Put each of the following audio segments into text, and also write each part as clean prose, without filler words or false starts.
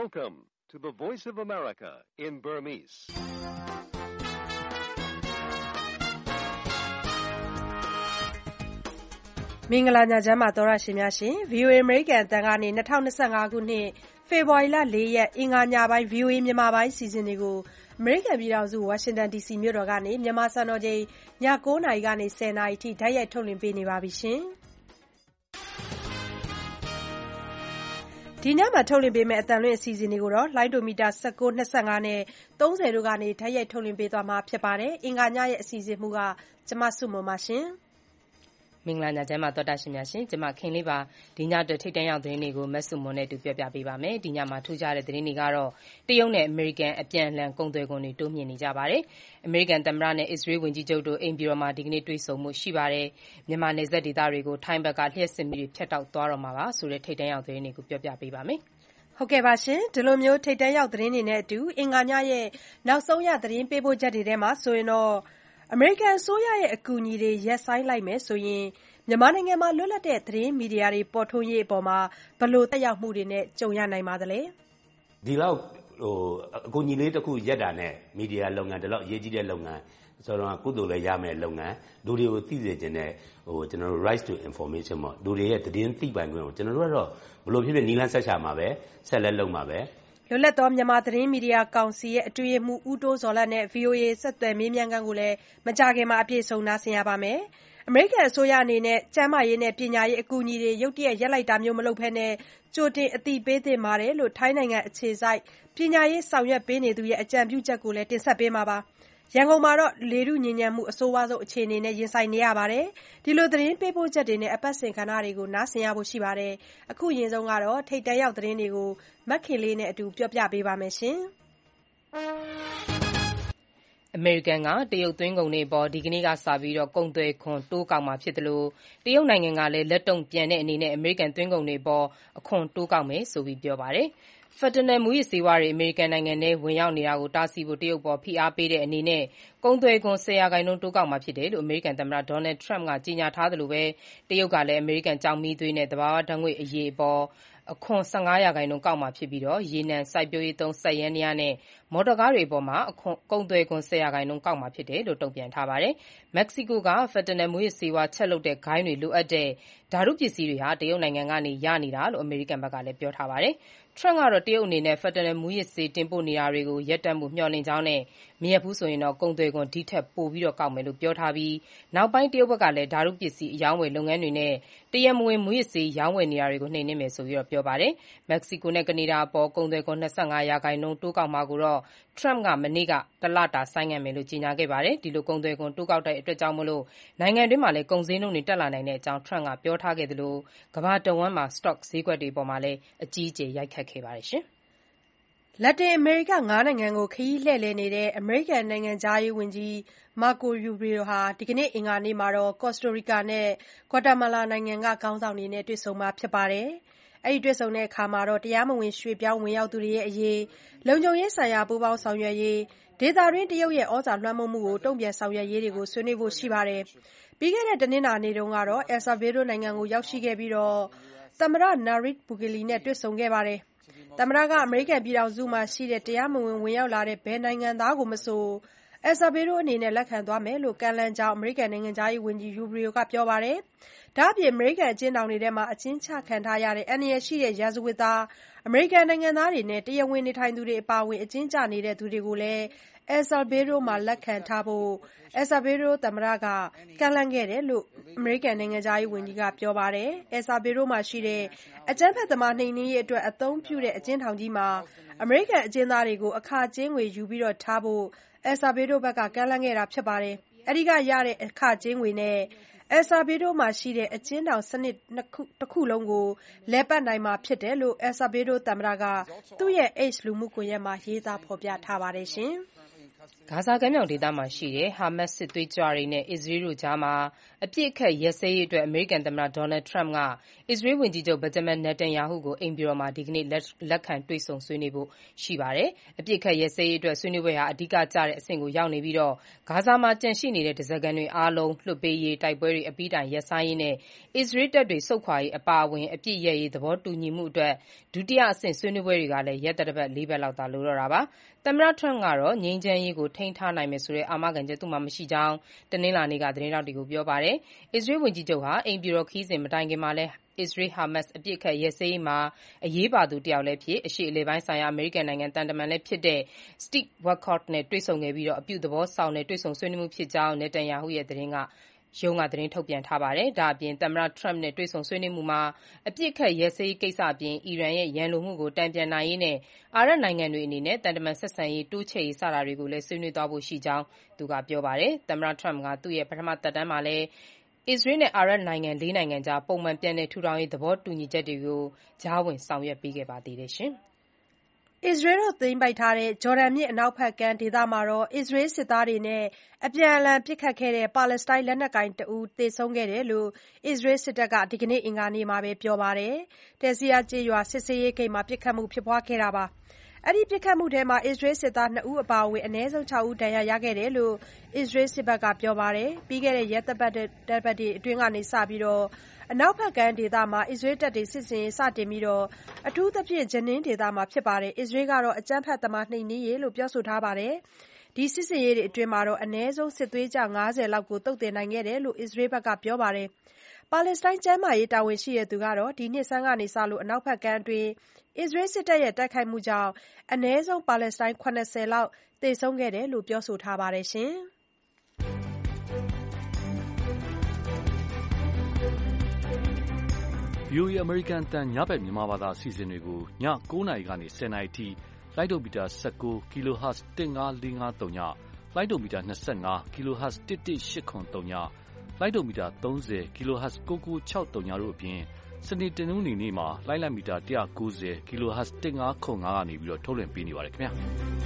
Welcome to the Voice of America in Burmese. ။မင်္ဂလာညချမ်းပါသောရရှင်များရှင် VOA American အသံကနေ2025ခုနှစ်ဖေဖော်ဝါရီလ4ရက်အင်္ဂါညပိုင်း VOA မြန်မာပိုင်းစီစဉ်တွေကို American ပြည်ထောင်စု Washington DC မြို့တော်ကနေမြန်မာစံတော်ချိန်ည9:00နာရီကနေ10:00နာရီထိတိုက်ရိုက်ထုတ်လွှင့်ပေးနေပါပြီရှင်။ဒီညမှာထုတ်လွှင့်ပေးမယ့်အသံလွှင့်အစီအစဉ်တွေကိုတော့လိုင်းဒိုမီတာ19 25နဲ့30တို့ကနေတိုက်ရိုက်ထုတ်လွှင့်ပေးသွားမှာဖြစ်ပါတယ်။အင်္ဂါညရဲ့အစီအစဉ်မူကကျမစုမုံပါရှင်။မင်္ဂလာညချမ်းပါသောတာရှင်များရှင်ကျမခင်လေးပါဒီညအတွက်ထိတ်တန့်ရောက်သတင်းတွေကိုမက်ဆုမွန်နဲ့တူပြောပြပေးပါမယ်ဒီညမှာထူးခြားတဲ့သတင်းတွေကတော့တရုတ်နဲ့အမေရိကန်အပြန်အလှန်ကုန်သွယ်ခွန်တွေတိုးမြင့်နေကြပါတယ်အမေရိကန်သမ္မတနဲ့အစ္စရေးဝန်ကြီးချုပ်တို့အိမ်ပြည်တော်မှာဒီကနေ့တွေ့ဆုံမှုရှိပါတယ်မြန်မာနယ်စပ်ဒေသတွေကိုထိုင်းဘက်ကလျှက်စစ်မီတွေဖျက်တောက်သွားတော့မှာပါဆိုတဲ့ထိတ်တန့်ရောက်သတင်းတွေကိုပြောပြပေးပါမယ်ဟုတ်ကဲ့ပါရှင်ဒီလိုမျိုးထိတ်တန့်ရောက်သတင်းတွေနဲ့အတူအင်္ဂါညရဲ့နောက်ဆုံးရသတင်းပေးပို့ချက်တွေထဲမှာဆိုရင်တော့အမေရိကန်အစိုးရရဲ့အကူအညီတွေရပ်ဆိုင်းလိုက်မယ်ဆိုရင်မြန်မာနိုင်ငံမှာလွတ်လပ်တဲ့သတင်းမီဒီယာတွေပေါ်ထွန်းရေးအပေါ်မှာဘယ်လိုသက်ရောက်မှုတွေနဲ့ကြုံရနိုင်ပါသလဲဒီလောက်အကူအညီလေးတစ်ခုရက်တာနဲ့မီဒီယာလုပ်ငန်းဒီလောက်အရေးကြီးတဲ့လုပ်ငန်းဆိုတော့ကုသိုလ်လည်းရမယ်လုပ်ငန်းလူတွေကိုသိစေချင်တဲ့ကျွန်တော်တို့ rights to information ပေါ့လူတွေရဲ့သတင်းသိပိုင်ခွင့်ကိုကျွန်တော်တို့ကတော့ဘလို့ဖြစ်ဖြစ်နီလန်းဆက်ချမှာပဲဆက်လက်လုပ်မှာပဲလွတ်လပ်သောမြန်မာသတင်းမီဒီယာကောင်စီရဲ့အတွင်းရေးမှူးဦးတိုးဇော်လတ်နဲ့ VOA ဆက်သွယ်မေးမြန်းခန်းကိုလည်းမကြာခင်မှာအပြည့်စုံနားဆင်ရပါမယ်အမေရိကန်အစိုးရအနေနဲ့ကျန်းမာရေးနဲ့ပညာရေးအကူအညီတွေရုတ်တရက်ရပ်လိုက်တာမျိုးမလုပ်ဘဲကြိုတင်အသိပေးသင့်ပါတယ်လို့ထိုင်းနိုင်ငံအခြေစိုက်ပညာရေးဆောင်ရွက်ပေးနေသူရဲ့အကြံပြုချက်ကိုလည်းတင်ဆက်ပေးမှာပါရန်ကုန်မှာတော့လေထုညစ်ညမ်းမှုအဆိုးဝါးဆုံးအခြေအနေနဲ့ရင်ဆိုင်နေရပါတယ်ဒီလိုသတင်းပေးပို့ချက်တွေနဲ့အပတ်စဉ်ခဏတွေကိုနားဆင်ရဖို့ရှိပါတယ်အခုအရင်ဆုံးကတော့ထိတ်တန့်ရောက်သတင်းတွေကိုမက်ခင်လေးနဲ့အတူပြောပြပေးပါမယ်ရှင်အမေရိကန်ကတရုတ်သွင်းကုန်တွေအပေါ်ဒီကနေ့ကစပြီးကုန်သွယ်ခွန်တိုးကောက်မှာဖြစ်သလိုတရုတ်နိုင်ငံကလည်းလက်တုံ့ပြန်တဲ့အနေနဲ့အမေရိကန်သွင်းကုန်တွေအပေါ်အခွန်တိုးကောက်မယ်ဆိုပြီးပြောပါတယ်။ Fentanyl မူးယစ်ဆေးဝါးတွေအမေရိကန်နိုင်ငံထဲဝင်ရောက်နေတာကိုတားဆီးဖို့တရုတ်အပေါ်ဖိအားပေးတဲ့အနေနဲ့ကုန်သွယ်ခွန် 10% တိုးကောက်မှာဖြစ်တယ်လို့အမေရိကန်သမ္မတ Donald Trump ကကြေညာထားသလိုတရုတ်ကလည်းအမေရိကန်ကျောက်မီးသွေးနဲ့သဘာဝဓာတ်ငွေ့အရည်အပေါ်အခွန် 15% ကောက်မှာဖြစ်ပြီးရေနံစိုက်ပျိုးရေးသုံးစက်ယန္တရားနဲ့မော်တော်ကားတွေအပေါ်ကုန်သွယ်ခွန် 10% ကောက်မှာဖြစ်တယ်လို့တုံ့ပြန်ထားပါတယ်။မက္ကဆီကိုက Fentanyl မူးယစ်ဆေးဝါးချက်လုပ်တဲ့ဂိုဏ်းတွေလိုအပ်တဲ့ဓာတုပစ္စည်းတွေတရုတ်နိုင်ငံကနေရနေတာလို့အမေရိကန်ဘက်ကလည်းပြောထားပါတယ်။ Trump ကတော့တရုတ်အနေနဲ့ Fentanyl မူးယစ်ဆေးတင်ပို့နေတာတွေကိုရပ်တန့်ဖို့မျှော်လင့်ကြောင်းနဲ့မရပ်ဘူးဆိုရင်ကုန်သွယ်ခွန်ဒီထက်ပိုကောက်မယ်လို့ပြောထားပြီးနောက်ပိုင်းတရုတ်ဘက်ကလည်းဓာတုပစ္စည်းအရောင်းအဝယ်လုပ်ငန်းတွေနဲ့တရားမဝင်မူးယစ်ဆေးရောင်းဝယ်နေတာတွေကိုနှိမ်နင်းမယ်ဆိုပြီးပြောပါတယ်။မက္ကဆီကိုနဲ့ကနေဒါအပေါ်ကုန်သွယ်ခွန် 25% တိုးကောက်မှာကိုတော့ Trump ကမနေ့ကတလတာဆိုင်းငံ့မယ်လို့ကြေညာခဲ့ပါတယ်။ဒီလိုကုန်သွယ်ခွန်တိုးကောက်တဲ့အတွက်နိုင်ငံတွင်းမှာလည်းကုန်ဈေးနှုန်းတွေတက်လာနိုင်တဲ့အကြောင်း Trump ကပြောထားခဲ့သလိုကမ္ဘာတဝန်းမှာစတော့ဈေးကွက်တွေအပေါ်လည်းအကြီးအကျယ်ရိုက်ခတ်ခဲ့ပါတယ်။လက်တင်အမေရိက5နိုင်ငံကိုခရီးလှည့်လည်နေတဲ့အမေရိကန်နိုင်ငံခြားရေးဝန်ကြီး Marco Rubio ဟာဒီကနေ့အင်္ဂါနေ့မှာကော်စတိုရီကာနဲ့ဂွါတာမာလာနိုင်ငံကခေါင်းဆောင်တွေနဲ့တွေ့ဆုံမှာဖြစ်ပါတယ်။အဲဒီတွေ့ဆုံတဲ့အခါတရားမဝင်ရွှေ့ပြောင်းဝင်ရောက်သူတွေအရေးလုံခြုံရေးဆိုင်ရာပူးပေါင်းဆောင်ရွက်ရေးဒေသတွင်းတရုတ်ရဲ့ဩဇာလွှမ်းမိုးမှုကိုတုံ့ပြန်ဆောင်ရွက်ရေးတွေကိုဆွေးနွေးဖို့ရှိပါတယ်။ပြီးခဲ့တဲ့တနင်္လာနေ့တုန်းကတော့El Salvador နိုင်ငံကိုရောက်ရှိခဲ့ပြီးသမ္မတ Nayib Bukele နဲ့တွေ့ဆုံခဲ့ပါတယ်။သမ္မတကအမေရိကန်ပြည်ထောင်စုမှာရှိတဲ့တရားမဝင်ဝင်ရောက်လာတဲ့ဘယ်နိုင်ငံသားကိုမဆို El Salvador အနေနဲ့လက်ခံသွားမယ်လို့ကမ်းလှမ်းကြောင်းအမေရိကန်နိုင်ငံခြားရေးဝန်ကြီး Rubio ကပြောပါတယ်။ဒါ့အပြင်အမေရိကန်အကျဉ်းထောင်တွေထဲမှာအကျဉ်းချခံထားရတဲ့အန္တရာယ်ရှိတဲ့ရာဇဝတ်သားအမေရိကန်နိုင်ငံသားတွေနဲ့တရားဝင်နေထိုင်သူတွေအပါအဝင်အကျဉ်းကျနေတဲ့သူတွေကိုလည်း El Salvador မှာလက်ခံထားဖို့ El Salvador သမ္မတကကမ်းလှမ်းခဲ့တယ်လို့အမေရိကန်နိုင်ငံခြားရေးဝန်ကြီးကပြောပါတယ်။ El Salvador မှာရှိတဲ့အကြမ်းဖက်သမားနှိမ်နင်းရေးအတွက်အသုံးပြုတဲ့အကျဉ်းထောင်ကြီးမှာအမေရိကန်အကျဉ်းသားတွေကိုအခကြေးငွေယူထားဖို့ El Salvador ဘက်ကကမ်းလှမ်းခဲ့တာဖြစ်ပါတယ်။အဲဒီကရတဲ့အခကြေးငွေနဲ့ El Salvador မှာရှိတဲ့အကျဉ်းထောင်စနစ်တခုလုံးကိုလည်ပတ်နိုင်မှာဖြစ်တယ်လို့ El Salvador သမ္မတကသူ့ရဲ့ X လူမှုကွန်ရက်မှာရေးသားဖော်ပြထားပါတယ်။ဂါဇာကမ်းမြောင်ဒေသမှာရှိတဲ့ ဟာမတ်စ်စစ်သွေးကြွတွေနဲ့အစ္စရေးတို့ကြားမှာအပစ်အခတ်ရပ်စဲရေးအတွက်အမေရိကန်သမ္မတ Donald Trump ကအစ္စရေးဝန်ကြီးချုပ် Benjamin Netanyahu ကိုအိမ်ဖြူတော်မှာဒီကနေ့လက်ခံတွေ့ဆုံဆွေးနွေးဖို့ရှိပါတယ်။ အပစ်အခတ်ရပ်စဲရေးအတွက်ဆွေးနွေးပွဲဟာအဓိကကျတဲ့အဆင့်ကိုရောက်နေပြီးဂါဇာမှာကျန်ရှိနေတဲ့ဓားစာခံတွေအားလုံးလွှတ်ပေးရေး၊ တိုက်ပွဲတွေအပြီးတိုင်ရပ်ဆိုင်းရေးနဲ့အစ္စရေးတပ်တွေဆုတ်ခွာရေးအပါအဝင်အပစ်ရပ်ရေးသဘောတူညီမှုအတွက်ဒုတိယအဆင့်ဆွေးနွေးပွဲတွေကလည်းရက်သတ္တပတ် ၄ ပတ်လောက်သာလိုတော့တာပါ။ သမ္မတ Trump ကတော့ ငြိမ်းချမ်းရေးကိုထိန်းထားနိုင်မယ်ဆိုတဲ့အာမခံချက်မရှိကြောင်းတနင်္လာနေ့ကသတင်းထောက်တွေကိုပြောပါတယ်။ အစ္စရေးဝန်ကြီးချုပ်ဟာအိမ်ဖြူတော်ခရီးစဉ်မတိုင်ခင်မှာလည်းအစ္စရေး-ဟာမတ်စ်အပစ်အခတ်ရပ်စဲရေးမှာအရေးပါသူတယောက်လည်းဖြစ်အရှေ့အလယ်ပိုင်းဆိုင်ရာအမေရိကန်နိုင်ငံသံတမန်လည်းဖြစ်တဲ့ Steve Witkoff နဲ့တွေ့ဆုံခဲ့ပြီးအပြုသဘောဆောင်တဲ့တွေ့ဆုံဆွေးနွေးမှုဖြစ်ကြောင်း Netanyahu ရုံးကသတင်းထုတ်ပြန်ထားပါတယ်။ ဒါ့အပြင်သမ္မတ Trump နဲ့တွေ့ဆုံဆွေးနွေးမှုမှာအပစ်အခတ်ရပ်စဲရေးကိစ္စအပြင်အီရန်ရဲ့ရန်လိုမှုကိုတန်ပြန်နိုင်ရေးနဲ့အာရပ်နိုင်ငံတွေအနေနဲ့သံတမန်ဆက်ဆံရေးတိုးချဲ့ရေးစတာတွေကိုလည်းဆွေးနွေးသွားဖို့ရှိကြောင်းသူကပြောပါတယ်။ သမ္မတ Trump ကသူ့ရဲ့ပထမသက်တမ်းမှာလည်းအစ္စရေးနဲ့အာရပ်နိုင်ငံ ၄ နိုင်ငံကြားပုံမှန်ပြန်လည်ထူထောင်ရေးသဘောတူညီချက်တွေကိုကြားဝင်ဆောင်ရွက်ပေးခဲ့ပါသေးတယ်။အစ္စရေးသိမ်းပိုက်ထားတဲ့ဂျော်ဒန်မြစ်အနောက်ဘက်ကမ်းဒေသမှာအစ္စရေးစစ်သားတွေနဲ့အပြန်အလှန်ပစ်ခတ်ခဲ့တဲ့ပါလက်စတိုင်းလက်နက်ကိုင်တဦးသေဆုံးခဲ့တယ်လို့အစ္စရေးစစ်တပ်ကဒီကနေ့အင်္ဂါနေ့မှာပြောပါတယ်။ Tazria ကျေးရွာစစ်ဆေးရေးဂိတ်မှာပစ်ခတ်မှုဖြစ်ခဲ့တာပါ။ အဲဒီပစ်ခတ်မှုမှာအစ္စရေးစစ်သား 2 ဦးအပါအဝင် အနည်းဆုံး 6 ဦးဒဏ်ရာရခဲ့တယ်လို့အစ္စရေးစစ်ဘက်ကပြောပါတယ်။ ပြီးခဲ့တဲ့ရက်သတ္တပတ်တွေအတွင်းကစပြီးအနောက်ဘက်ကမ်းဒေသမှာအစ္စရေးတပ်တွေစစ်ဆင်ရေးစတင်ပြီးအထူးသဖြင့် Jenin ဒေသမှာအစ္စရေးကတော့အကြမ်းဖက်သမားနှိမ်နင်းရေးလို့ပြောဆိုထားပါတယ်။ ဒီစစ်ဆင်ရေးအတွင်းအနည်းဆုံးစစ်သွေးကြွ 50 လောက်ကိုသုတ်သင်နိုင်ခဲ့တယ်လို့အစ္စရေးဘက်ကပြောပါတယ်။ ပါလက်စတိုင်းကျန်းမာရေးတာဝန်ရှိသူကတော့ဒီနှစ်ဆန်းကစလို့အနောက်ဘက်ကမ်းအတွင်းအစ္စရေးစစ်တပ်ရဲ့တိုက်ခိုက်မှုကြောင့်အနည်းဆုံးပါလက်စတိုင်း 70 လောက်သေဆုံးခဲ့တယ်လို့ပြောဆိုထားပါတယ်။ VOA အမေရိကန်အသံညဘက်မြန်မာဘာသာအစီအစဉ်တွေကိုည 9 နာရီကနေ 10 နာရီအထိလိုင်းဒိုမီတာ 19 kHz 15453ညလိုင်းဒိုမီတာ 25 kHz 11803ညလိုင်းဒိုမီတာ 30 kHz 9963ညတို့အပြင်စနေတနင်္ဂနွေနေ့မှာလိုင်းလံမီတာ 190 kHz 1505ကနေထုတ်လွှင့်ပေးနေပါတယ်ခင်ဗျာ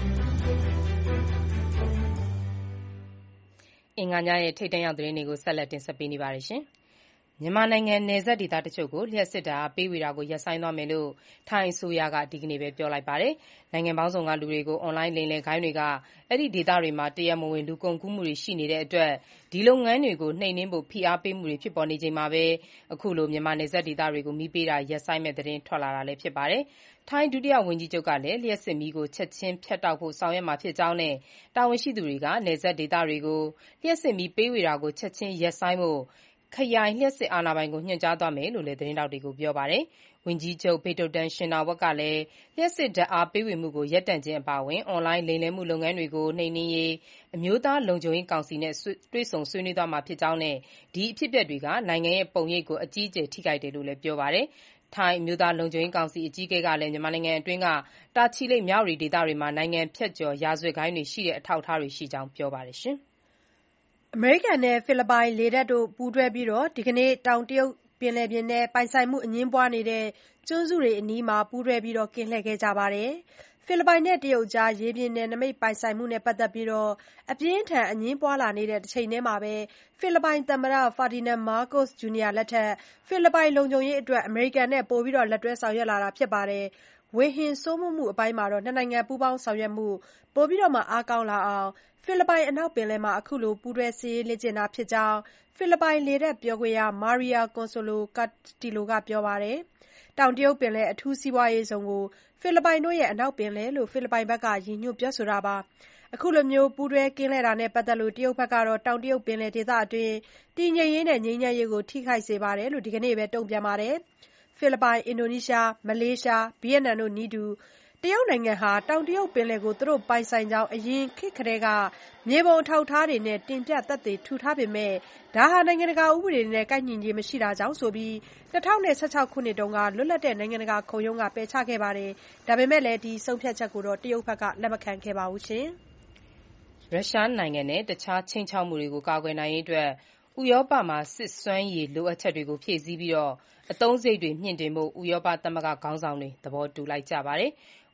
အင်္ဂါညရဲ့ထိပ်တန်းရောက်သတင်းတွေကိုဆက်လက်တင်ဆက်ပေးနေပါတယ်။ မြန်မာနိုင်ငံနယ်စပ်ဒေသတချို့ကိုလျှပ်စစ်ဓာတ်အားပေးဝေတာကိုရပ်ဆိုင်းသွားမယ်လို့ထိုင်းအစိုးရကဒီကနေ့ပဲပြောလိုက်ပါတယ်။ နိုင်ငံပေါင်းစုံကလူတွေကိုအွန်လိုင်းလိမ်လည်ဂိုဏ်းတွေကအဲဒီဒေသတွေမှာတရားမဝင်လူကုန်ကူးမှုတွေရှိနေတဲ့အတွက်ဒီလုပ်ငန်းတွေကိုနှိမ်နင်းဖို့ဖိအားပေးမှုတွေဖြစ်ပေါ်နေချိန်မှာပဲအခုလိုမြန်မာနယ်စပ်ဒေသတွေကိုမီးပေးတာရပ်ဆိုင်းမယ့်သတင်းထွက်လာတာလည်းဖြစ်ပါတယ်။ ထိုင်းဒုတိယဝန်ကြီးချုပ်ကလည်းလျှပ်စစ်မီးကိုချက်ချင်းဖြတ်တောက်ဖို့ဆောင်ရွက်မှာဖြစ်ကြောင်းနဲ့တာဝန်ရှိသူတွေကနယ်စပ်ဒေသတွေကိုလျှပ်စစ်မီးပေးဝေတာကိုချက်ချင်းရပ်ဆိုင်းဖို့ခရိုင်လျှပ်စစ်အာဏာပိုင်ကိုညွှန်ကြားသွားမယ်လို့လည်းသတင်းထောက်တွေကိုပြောပါတယ်။ ဝန်ကြီးချုပ် Paetongtarn Shinawatra ကလည်းလျှပ်စစ်ဓာတ်အားပေးဝေမှုကိုရပ်တန့်ခြင်းအပါအဝင်အွန်လိုင်းလိမ်လည်မှုလုပ်ငန်းတွေကိုနှိမ်နင်းရေးအမျိုးသားလုံခြုံရေးကောင်စီနဲ့တွေ့ဆုံဆွေးနွေးသွားမှာဖြစ်ကြောင်းနဲ့ဒီအဖြစ်အပျက်တွေကနိုင်ငံရဲ့ပုံရိပ်ကိုအကြီးအကျယ်ထိခိုက်တယ်လို့လည်းပြောပါတယ်။ ထိုင်းအမျိုးသားလုံခြုံရေးကောင်စီအကြီးအကဲကလည်းမြန်မာနိုင်ငံအတွင်းကတာချီလိတ်မြဝတီဒေသတွေမှာနိုင်ငံဖြတ်ကျော်ရာဇဝတ်ဂိုဏ်းတွေရှိတဲ့အထောက်အထားတွေရှိကြောင်းပြောပါတယ်။အမေရိကန်နဲ့ဖိလစ်ပိုင်လေတပ်တို့ပူးတွဲပြီးဒီကနေ့တောင်တရုတ်ပင်လယ်ပြင်ထဲပိုင်ဆိုင်မှုအငြင်းပွားနေတဲ့ကျွန်းစုတွေအနီးမှာပူးတွဲပြီးကင်းလှည့်ခဲ့ကြပါတယ်။ ဖိလစ်ပိုင်နဲ့တရုတ်ကြားရေပြင်နယ်နိမိတ်ပိုင်ဆိုင်မှုနဲ့ပတ်သက်ပြီးအပြင်းအထန်အငြင်းပွားလာနေတဲ့တချိန်တည်းမှာဖိလစ်ပိုင်သမ္မတ Ferdinand Marcos Jr လက်ထက်ဖိလစ်ပိုင်လုံခြုံရေးအတွက်အမေရိကန်နဲ့ပိုပြီးလက်တွဲဆောင်ရွက်လာတာဖြစ်ပါတယ်။ ဝေဟင်စိုးမိုးမှုအပိုင်းမှာနှစ်နိုင်ငံပူးပေါင်းဆောင်ရွက်မှုပိုပြီးအားကောင်းလာအောင်ဖိလစ်ပိုင်အနောက်ပင်လယ်မှာအခုလိုပူးတွဲစစ်ရေးလေ့ကျင့်တာဖြစ်ကြောင်းဖိလစ်ပိုင်လေတပ်ပြောခွင့်ရ Maria Consuelo Castillo ကပြောပါတယ်။ တောင်တရုတ်ပင်လယ်အထူးစီးပွားရေးဇုန်ကိုဖိလစ်ပိုင်ရဲ့အနောက်ပင်လယ်လို့ဖိလစ်ပိုင်ဘက်ကရည်ညွှန်းပြောဆိုတာပါ။ အခုလိုပူးတွဲကင်းလှည့်တာနဲ့ပတ်သက်လို့တရုတ်ဘက်ကတော့တောင်တရုတ်ပင်လယ်ဒေသအတွင်းတည်ငြိမ်ရေးနဲ့ငြိမ်းချမ်းရေးကိုထိခိုက်စေတယ်လို့ဒီကနေ့ပဲတုံ့ပြန်ပါတယ်။ ဖိလစ်ပိုင်၊ အင်ဒိုနီးရှား၊ မလေးရှား၊ ဗီယက်နမ်တို့နည်းတူတရုတ်နိုင်ငံဟာတောင်တရုတ်ပင်လယ်ကိုသူတို့ပိုင်ဆိုင်ကြောင်းအရင်ခေတ်ကတည်းကမြေပုံအထောက်အထားတွေနဲ့တင်ပြသက်သေထူထားပေမဲ့ဒါဟာနိုင်ငံတကာဥပဒေတွေနဲ့ကိုက်ညီခြင်းမရှိတာကြောင့်ဆိုပြီး၂၀၁၆ ခုနှစ်တုန်းကလွတ်လပ်တဲ့နိုင်ငံတကာခုံရုံးကပယ်ချခဲ့ပါတယ်။ ဒါပေမဲ့ဒီဆုံးဖြတ်ချက်ကိုတရုတ်ဘက်ကလက်မခံခဲ့ပါဘူး။ရုရှားနိုင်ငံနဲ့တခြားခြိမ်းခြောက်မှုတွေကိုကာကွယ်နိုင်ရေးအတွက် ဥရောပမှာစစ်စွမ်းရည်လိုအပ်ချက်တွေကိုဖြည့်ဆည်းပြီးအသုံးစရိတ်တွေမြှင့်တင်ဖို့ဥရောပသမဂ္ဂခေါင်းဆောင်တွေသဘောတူလိုက်ကြပါတယ်။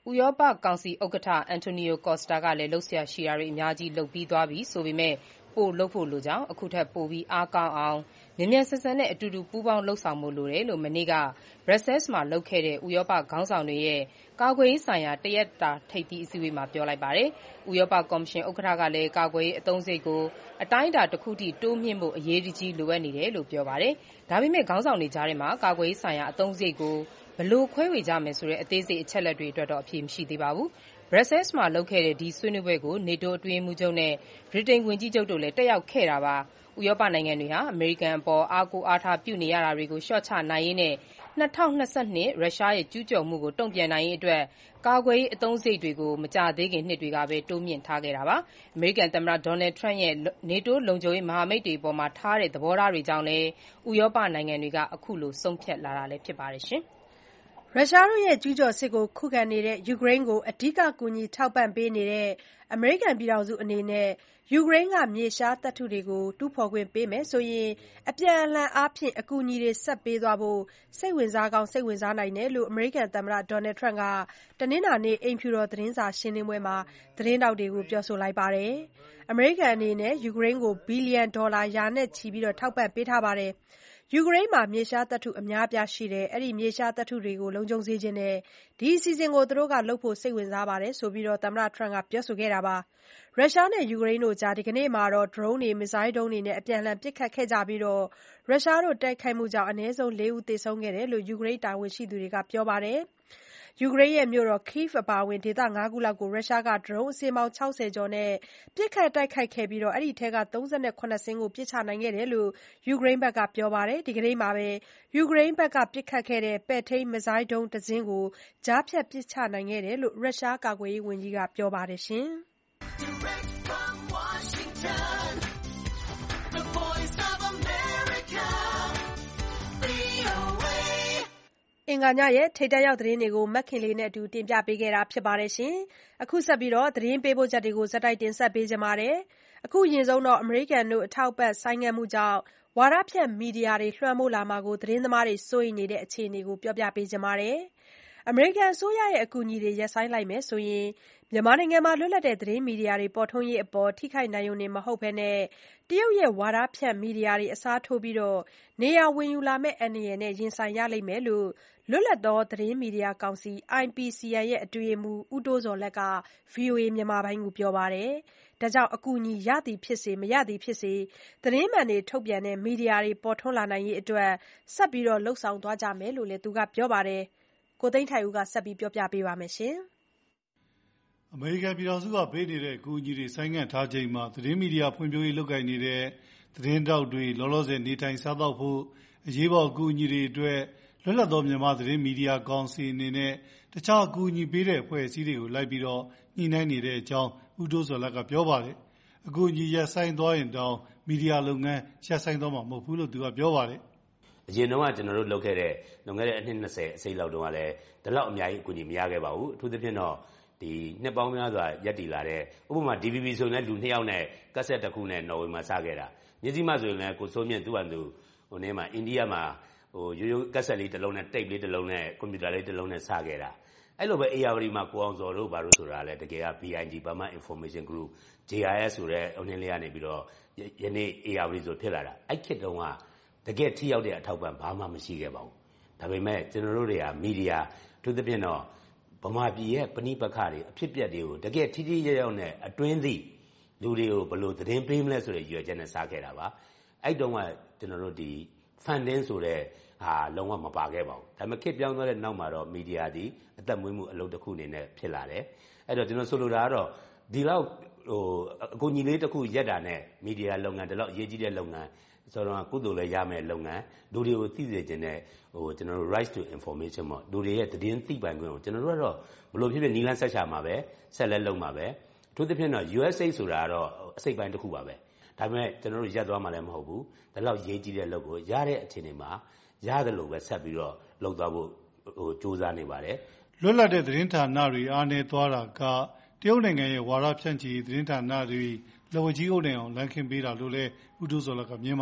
ဥရောပကောင်စီဥက္ကဋ္ဌ Antonio Costa ကလည်းလုပ်စရာရှိတာတွေအများကြီးလုပ်ပြီးသွားပြီဆိုပေမဲ့ပိုလုပ်ဖို့လိုကြောင်းအခုထက်ပိုပြီးအားကောင်းအောင်မြန်မြန်ဆန်ဆန်နဲ့အတူတူပူးပေါင်းလုပ်ဆောင်ဖို့လိုတယ်လို့မနေ့က Brussels မှာလုပ်ခဲ့တဲ့ဥရောပခေါင်းဆောင်တွေရဲ့ကာကွယ်ရေးဆိုင်ရာတရက်တာထိပ်သီးအစည်းအဝေးမှာပြောလိုက်ပါတယ်။ဥရောပကော်မရှင်ဥက္ကဋ္ဌကလည်းကာကွယ်ရေးအသုံးစရိတ်ကိုအတိုင်းအတာတစ်ခုထိတိုးမြှင့်ဖို့အရေးကြီးလိုအပ်နေတယ်လို့ပြောပါတယ်။ဒါပေမဲ့ခေါင်းဆောင်တွေကြားထဲမှာကာကွယ်ရေးဆိုင်ရာအသုံးစရိတ်ကိုဘယ်လိုခွဲဝေကြမယ်ဆိုတဲ့အသေးစိတ်အချက်အလက်တွေအတွက်တော့အဖြေမရှိသေးပါဘူး။ Brussels မှာလုပ်ခဲ့တဲ့ဒီဆွေးနွေးပွဲကို NATO အတွင်းရေးမှူးချုပ်နဲ့ဗြိတိန်ဝန်ကြီးချုပ်တို့လည်းတက်ရောက်ခဲ့တာပါ။ဥရောပနိုင်ငံတွေဟာအမေရိကန်အပေါ်အားကိုးအားထားပြုနေရတာတွေကိုလျှော့ချနိုင်ရေးနဲ့2022ရုရှားရဲ့ကျူးကျော်မှုကိုတုံ့ပြန်နိုင်ရေးအတွက်ကာကွယ်ရေးအသုံးစရိတ်တွေကိုမကြာသေးခင်နှစ်တွေကပဲတိုးမြှင့်ထားခဲ့တာပါ။အမေရိကန်သမ္မတ Donald Trump ရဲ့ NATO လုံခြုံရေးမဟာမိတ်တွေအပေါ်ထားတဲ့သဘောထားတွေကြောင့်လည်းဥရောပနိုင်ငံတွေကအခုလိုဆုံးဖြတ်လာတာလည်းဖြစ်ပါတယ်။ရုရှားတို့ရဲ့ကျူးကျော်စစ်ကိုခုခံနေတဲ့ယူကရိန်းကိုအဓိကကူညီထောက်ပံ့ပေးနေတဲ့အမေရိကန်ပြည်ထောင်စုအနေနဲ့ယူကရိန်းကမြေရှားသတ္တုတွေကိုတူးဖော်ခွင့်ပေးမယ်ဆိုရင်အပြန်အလှန်အားဖြင့်အကူအညီတွေဆက်ပေးသွားဖို့စိတ်ဝင်စားကောင်းစိတ်ဝင်စားနိုင်တယ်လို့အမေရိကန်သမ္မတ Donald Trump ကတနင်္လာနေ့အိမ်ဖြူတော်သတင်းစာရှင်းလင်းပွဲမှာသတင်းထောက်တွေကိုပြောဆိုလိုက်ပါတယ်။အမေရိကန်အနေနဲ့ယူကရိန်းကိုဘီလီယံဒေါ်လာရာနဲ့ချီထောက်ပံ့ပေးထားပါတယ်။ယူကရိန်းမှာမြေရှားသတ္တုအများအပြားရှိတယ်။အဲဒီမြေရှားသတ္တုတွေကိုလုံခြုံစေချင်တယ်။ဒီအစီအစဉ်ကိုသူတို့ကလုပ်ဖို့စိတ်ဝင်စားပါတယ်ဆိုပြီးသမ္မတ Trump ကပြောဆိုခဲ့တာပါ။ရုရှားနဲ့ယူကရိန်းတို့ကြားဒီကနေ့မှာတော့ drone တွေ missile ဒုံးတွေနဲ့အပြန်အလှန်ပစ်ခတ်ခဲ့ကြပြီးရုရှားတို့တိုက်ခိုက်မှုကြောင့်အနည်းဆုံး4ဦးသေဆုံးခဲ့တယ်လို့ယူကရိန်းတာဝန်ရှိသူတွေကပြောပါတယ်။ယူကရိန်းရဲ့မြို့တော် Kyiv အပါအဝင်ဒေသ5ခုလောက်ကိုရုရှားက drone အစင်းပေါင်း60ကျော်နဲ့ပစ်ခတ်တိုက်ခိုက်ခဲ့ပြီးအဲဒီထဲက37စင်းကိုပစ်ချနိုင်ခဲ့တယ်လို့ယူကရိန်းဘက်ကပြောပါတယ်။ဒီကနေ့မှာပဲယူကရိန်းဘက်ကပစ်ခတ်ခဲ့တဲ့ပဲ့ထိန်း missile ဒုံးတစင်းကိုကြားဖြတ်ပစ်ချနိုင်ခဲ့တယ်လို့ရုရှားကာကွယ်ရေးဝန်ကြီးကပြောပါတယ်။ အင်္ဂါညရဲ့ထိပ်တန်းရောက်သတင်းတွေကိုမခင်လေးနဲ့အတူတင်ပြပေးခဲ့တာပါ။အခုဆက်ပြီးသတင်းပေးပို့ချက်တွေကိုဆက်တိုက်တင်ဆက်ပေးကြပါမယ်။အခုအရင်ဆုံးအမေရိကန်တို့အထောက်အပံ့ဆိုင်းငံ့မှုကြောင့်ဝါဒဖြန့်မီဒီယာတွေလွှမ်းမိုးလာမှာကိုသတင်းသမားတွေစိုးရိမ်နေတဲ့အခြေအနေကိုပြောပြပေးကြပါမယ်။အမေရိကန်အစိုးရရဲ့အကူအညီတွေရပ်ဆိုင်းလိုက်မယ်ဆိုရင်မြန်မာနိုင်ငံမှာလွတ်လပ်တဲ့သတင်းမီဒီယာတွေပေါ်ထွန်းရေးအပေါ်ထိခိုက်နိုင်ရုံတင်မဟုတ်ဘဲတရုတ်ရဲ့ဝါဒဖြန့်မီဒီယာတွေအစားထိုးပြီးနေရာဝင်ယူလာမယ့်အန္တရာယ်နဲ့ရင်ဆိုင်ရလိမ့်မယ်လို့လွတ်လပ်သောသတင်းမီဒီယာကောင်စီ IPCN အတွင်းရေးမှူးဦးတိုးဇော်လတ်က VOA မြန်မာပိုင်းကိုပြောပါတယ်။ဒါကြောင့်အကူအညီရသည်ဖြစ်စေမရသည်ဖြစ်စေသတင်းမှန်တွေထုတ်ပြန်တဲ့မီဒီယာတွေပေါ်ထွန်းလာနိုင်ရေးအတွက်ဆက်ပြီးလုပ်ဆောင်သွားကြမယ်လို့လည်းသူကပြောပါတယ်။ကိုသိန်းထိုက်ဦးကဆက်ပြီးပြောပြပေးပါမယ်။အမေရိကန်ပြည်ထောင်စုကပေးနေတဲ့အကူအညီတွေဆိုင်းငံ့ထားချိန်မှာသတင်းမီဒီယာဖွံ့ဖြိုးရေးလုပ်ကိုင်နေတဲ့သတင်းတောက်တွေလောလောဆယ်နေထိုင်စားသောက်ဖို့အရေးပေါ်အကူအညီတွေအတွက်လွတ်လပ်သောမြန်မာသတင်းမီဒီယာကောင်စီအနေနဲ့တခြားအကူအညီပေးတဲ့အဖွဲ့အစည်းတွေကိုလိုက်ပြီးညှိနှိုင်းနေတဲ့အကြောင်းဦးတိုးစော်လတ်ကပြောပါတယ်။အကူအညီရပ်ဆိုင်းသွားရင်တောင်မီဒီယာလုပ်ငန်းရပ်ဆိုင်းသွားမှာမဟုတ်ဘူးလို့သူကပြောပါတယ်။အရင်တော့ကျွန်တော်တို့လုပ်ခဲ့တဲ့လွန်ခဲ့တဲ့အနှစ်20အစိမ်းလောက်တုန်းကလည်းဒီလောက်အများကြီးအကူအညီမရခဲ့ပါဘူး။အထူးသဖြင့်တော့ဒီနှစ်ပေါင်းများစွာရပ်တည်လာတဲ့ဥပမာ DVB ဆိုရင်လည်းလူ2ယောက်နဲ့ကက်ဆက်တစ်ခုနဲ့နော်ဝေမှာစခဲ့တာမြစ်ကြီးမဆိုရင်လည်းကိုစိုးမြင့်သူ့အတူဟိုနေမှာအိန္ဒိယမှာရိုးရိုးကက်ဆက်လေးတစ်လုံးနဲ့တိတ်လေးတစ်လုံးနဲ့ကွန်ပျူတာလေးတစ်လုံးနဲ့စခဲ့တာအဲ့လိုပဲ ARD မှာကိုအောင်စော်တို့ဘာလို့ဆိုတာလဲတကယ်က BIG Burma Information Group JIS ဆိုတဲ့အုံနှင်းလေးကနေပြီးတော့ယနေ့ ARD ဆိုဖြစ်လာတာအဲ့ခေတ်တုန်းကတကယ်ထိရောက်တဲ့အထောက်ပံ့ဘာမှမရှိခဲ့ပါဘူးဒါပေမဲ့ကျွန်တော်တို့တွေကမီဒီယာအထူးသဖြင့်တော့ဗမာပြည်ရဲ့ပဏိပက္ခတွေအဖြစ်အပျက်တွေကိုတကယ်ထိထိရောက်နဲ့အတွင်းသိလူတွေကိုဘယ်လိုသတင်းပေးမလဲဆိုတဲ့ရွေးချက်နဲ့စားခဲ့တာပါအဲ့တုန်းကကျွန်တော်တို့ဒီ funding ဆိုတဲ့ဟာလုံးဝမပါခဲ့ပါဘူးဒါပေမဲ့ခေတ်ပြောင်းသွားတဲ့နောက်မှာတော့မီဒီယာဒီအသက်မွေးမှုအလုပ်တစ်ခုအနေနဲ့ဖြစ်လာတယ်အဲ့တော့ကျွန်တော်ဆိုလိုတာကတော့ဒီလောက်အကူအညီလေးတစ်ခုရက်တာနဲ့မီဒီယာလုပ်ငန်းဒီလောက်အရေးကြီးတဲ့လုပ်ငန်းဆိုတော့ကုသိုလ်လည်းရမယ်လုပ်ငန်းလူတွေကိုသိစေခြင်းနဲ့ကျွန်တော်တို့ right to information ပေါ့လူတွေရဲ့သတင်းသိပိုင်ခွင့်ကိုကျွန်တော်တို့ကတော့ဘလို့ဖြစ်ဖြစ်နီးလန်းဆက်ချမှာပဲဆက်လက်လုပ်မှာပဲအထူးသဖြင့်တော့ USA ဆိုတာကတော့အစိတ်ပိုင်းတစ်ခုပါပဲဒါပေမဲ့ကျွန်တော်တို့ရက်သွားမှလည်းမဟုတ်ဘူးဒါလောက်ရေးကြည့်တဲ့လုပ်ကိုရတဲ့အခြေအနေမှာရတယ်လို့ပဲဆက်ပြီးတော့လုပ်သွားဖို့စူးစမ်းနေပါတယ်လွတ်လပ်တဲ့သတင်းဌာနတွေအားနည်းသွားတာကတရုတ်နိုင်ငံရဲ့ဝါဒဖြန့်ချီသတင်းဌာနတွေလက်ဝကြီးအုပ်နိုင်အောင်လမ်းခင်းပေးတာလို့လည်းဦးတိုးစော်လတ်ကမြင်ပါတယ်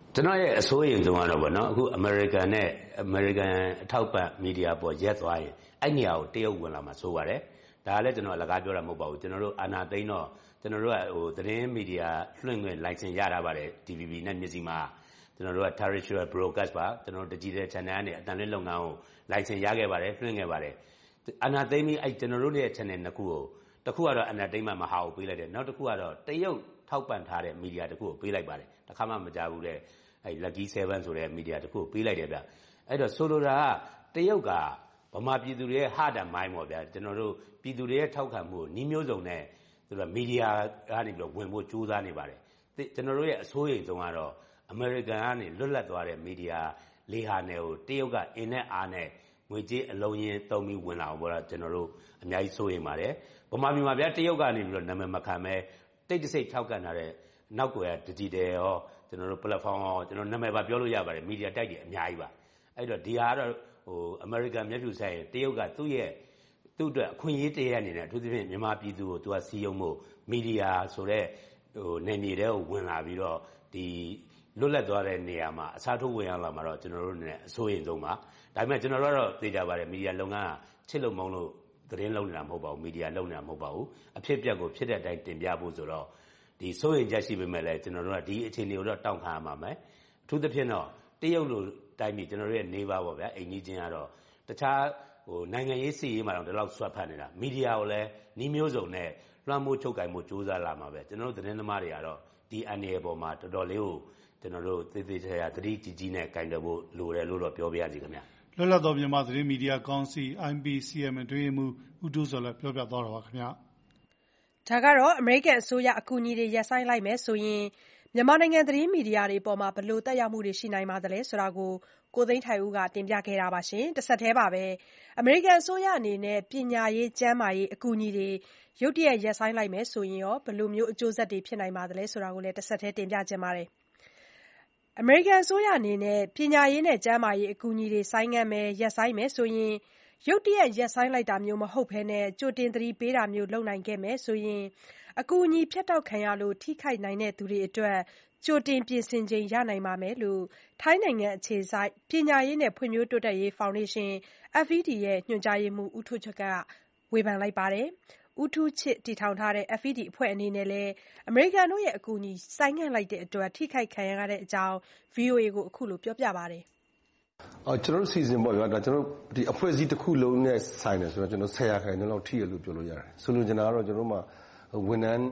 ကျွန်တော်ရဲ့အစိုးရဆုံးကတော့ဗောနော်အခုအမေရိကန်အထောက်ပံ့မီဒီယာပေါ်ရက်သွားရင်အဲ့နေရာကိုတရုတ်ဝင်လာမှာဆိုပါတယ်ဒါလည်းကျွန်တော်အလကားပြောတာမဟုတ်ပါဘူးကျွန်တော်တို့အာဏာသိမ်းတော့ကျွန်တော်တို့ကသတင်းမီဒီယာလွှင့်ခွင့် license ရတာပါတယ် DVB နဲ့မြစီမှာကျွန်တော်တို့က terrestrial broadcast ပါကျွန်တော်တို့ digital channel နဲ့အတန်လွှင့်လုပ်ငန်းကို license ရခဲ့ပါတယ်လွှင့်ခဲ့ပါတယ်အာဏာသိမ်းပြီးအဲ့ကျွန်တော်တို့ရဲ့ channel နှစ်ခုကိုတစ်ခုကတော့အာဏာသိမ်းမှမဟာကိုပေးလိုက်တယ်နောက်တစ်ခုကတော့တရုတ်ထောက်ပံ့ထားတဲ့မီဒီယာတစ်ခုကိုပေးလိုက်ပါတယ်တစ်ခါမှမကြားဘူးတဲ့အဲ့ Lucky 7ဆိုတဲ့မီဒီယာတစ်ခုကိုပေးလိုက်တယ်ဗျအဲ့တော့ဆိုလိုတာကတရုတ်ကဗမာပြည်သူတွေရဲ့ heart and mind ပေါ့ဗျာကျွန်တော်တို့ပြည်သူတွေရဲ့ထောက်ခံမှုကိုနှီးမျိုးစုံနဲ့သူတို့မီဒီယာကနေပြီးတော့ဝင်ဖို့ကြိုးစားနေပါတယ်ကျွန်တော်တို့ရဲ့အစိုးရဆုံးကတော့အမေရိကန်ကနေလွတ်လပ်သွားတဲ့မီဒီယာလေးဟာနယ်ကိုတရုတ်ကအင်းနဲ့အားနဲ့ငွေကြေးအလုံးရင်းသုံးပြီးဝင်လာအောင်ပေါ့လားကျွန်တော်တို့အများကြီးစိုးရိမ်ပါတယ်ဗမာပြည်မှာဗျာတရုတ်ကနေပြီးတော့နာမည်မခံမဲတိတ်တဆိတ်ထောက်ကန်ထားတဲ့နောက်ကွယ်က digital ရောကျွန်တော်တို့ platform ရောကျွန်တော်နာမည်ပါပြောလို့ရပါတယ်မီဒီယာတိုက်တွေအများကြီးပါအဲ့တော့ဒီဟာကတော့အမေရိကန်မျက်ဖြူဆိုင်တရုတ်ကသူ့အတွက်အခွင့်အရေးတရအနေနဲ့အထူးသဖြင့်မြန်မာပြည်သူကိုသူကစီးရုံမှုမီဒီယာဆိုတဲ့နယ်မြေတွေကိုဝင်လာပြီးတော့ဒီလွတ်လပ်သွားတဲ့နေရာမှာအစားထိုးဝင်ရောက်လာမှာတော့ကျွန်တော်တို့နဲ့အစိုးရင်ဆုံးပါဒါပေမဲ့ကျွန်တော်တို့ကတော့သိကြပါတယ်မီဒီယာလုပ်ငန်းကချစ်လို့မုန်းလို့သတင်းလုပ်နေတာမဟုတ်ပါဘူးမီဒီယာလုပ်နေတာမဟုတ်ပါဘူးအဖြစ်အပျက်ကိုဖြစ်တဲ့အတိုင်းတင်ပြဖို့ဆိုတော့ဒီစိုးရင်ချက်ရှိပေမဲ့လည်းကျွန်တော်တို့ကဒီအခြေအနေကိုတော့တောင်းခံရမှာမယ်အထူးသဖြင့်တော့တရုတ်လိုတိုင်းပြည်ကျွန်တော်တို့ရဲ့နေပါပေါ့ဗျာအိမ်ကြီးချင်းကတော့တခြားနိုင်ငံရေးစီရေးမှာတော့ဒီလောက်ဆွတ်ဖတ်နေတာမီဒီယာကိုလည်းနှီးမျိုးစုံနဲ့လွှမ်းမိုးချုပ်ကင်မှုစူးစမ်းလာမှာပဲကျွန်တော်တို့သတင်းသမားတွေကတော့ဒီအနေအပေါ်မှာတော်တော်လေးကိုကျွန်တော်တို့သေသေးချာချာသတိကြီးကြီးနဲ့ကင်တယ်ဖို့လိုတယ်လို့တော့ပြောပြရစီခင်ဗျာလွတ်လပ်သောမြန်မာသတင်းမီဒီယာကောင်စီ IPCM အတွင်းမှုဦးတိုးစောလည်းပြောပြသွားတာပါခင်ဗျာဒါကတော့အမေရိကန်အစိုးရအကူအညီတွေရပ်ဆိုင်းလိုက်မယ်ဆိုရင်မြန်မာနိုင်ငံသတင်းမီဒီယာတွေအပေါ်ဘယ်လိုသက်ရောက်မှုတွေရှိနိုင်ပါသလဲဆိုတာကိုသိန်းထိုင်ဦးကတင်ပြခဲ့တာပါ။တစ်ဆက်တည်းပါပဲအမေရိကန်အစိုးရအနေနဲ့ပညာရေး၊ကျန်းမာရေးအကူအညီတွေရုတ်တရက်ရပ်ဆိုင်းလိုက်မယ်ဆိုရင်ရောဘယ်လိုမျိုးအကျိုးဆက်တွေဖြစ်နိုင်ပါသလဲဆိုတာကိုလည်းတစ်ဆက်တည်းတင်ပြချင်ပါတယ်။အမေရိကန်အစိုးရအနေနဲ့ပညာရေးနဲ့ကျန်းမာရေးအကူအညီတွေရပ်ဆိုင်းမယ်ဆိုရင်ရုတ်တရက်ရပ်ဆိုင်းလိုက်တာမျိုးမဟုတ်ဘဲကြိုတင်သတိပေးတာမျိုးလုပ်နိုင်ခဲ့မယ်ဆိုရင်အကူအညီဖြတ်တောက်ခံရလို့ထိခိုက်နိုင်တဲ့သူတွေအတွက်ကြိုတင်ပြင်ဆင်ချိန်ရနိုင်ပါမယ်လို့ထိုင်းနိုင်ငံအခြေစိုက်ပညာရေးနဲ့ဖွံ့ဖြိုးတိုးတက်ရေးဖောင်ဒေးရှင်း FED ရဲ့ညွှန်ကြားရေးမှူးဦးထူးချစ်ကဝေဖန်လိုက်ပါတယ်။ဦးထူးချစ်တည်ထောင်ထားတဲ့ FED အဖွဲ့အနေနဲ့လည်းအမေရိကန်တို့ရဲ့အကူအညီဆိုင်းငံ့လိုက်တဲ့အတွက်ထိခိုက်ခံရတဲ့အကြောင်း VOA ကိုအခုလိုပြောပြပါတယ်။ကျွန်တော်တို့စီစဉ်ပေါ့ဗျာဒါကျွန်တော်ဒီအဖွဲ့အစည်းတစ်ခုလုံးနဲ့ဆိုင်တယ်ဆိုတော့ကျွန်တော်10%လောက်ထိရလို့ပြောလို့ရတယ်။ဆိုလိုချင်တာကတော့ကျွန်တော်မှာဝန်ထမ်း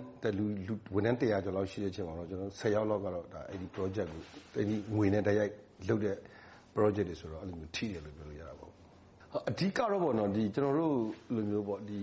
100ကျော်လောက်ရှိတဲ့အချိန်မှာတော့ကျွန်တော်10ယောက်လောက်ကတော့ဒါအဲ့ဒီ project ကိုအဲ့ဒီငွေနဲ့တိုက်ရိုက်လုပ်တဲ့ project တွေဆိုတော့အဲ့လိုမျိုးထိတယ်လို့ပြောလို့ရတာပေါ့အဓိကတော့ပေါ့နော်ဒီကျွန်တော်တို့လိုမျိုးပေါ့ဒီ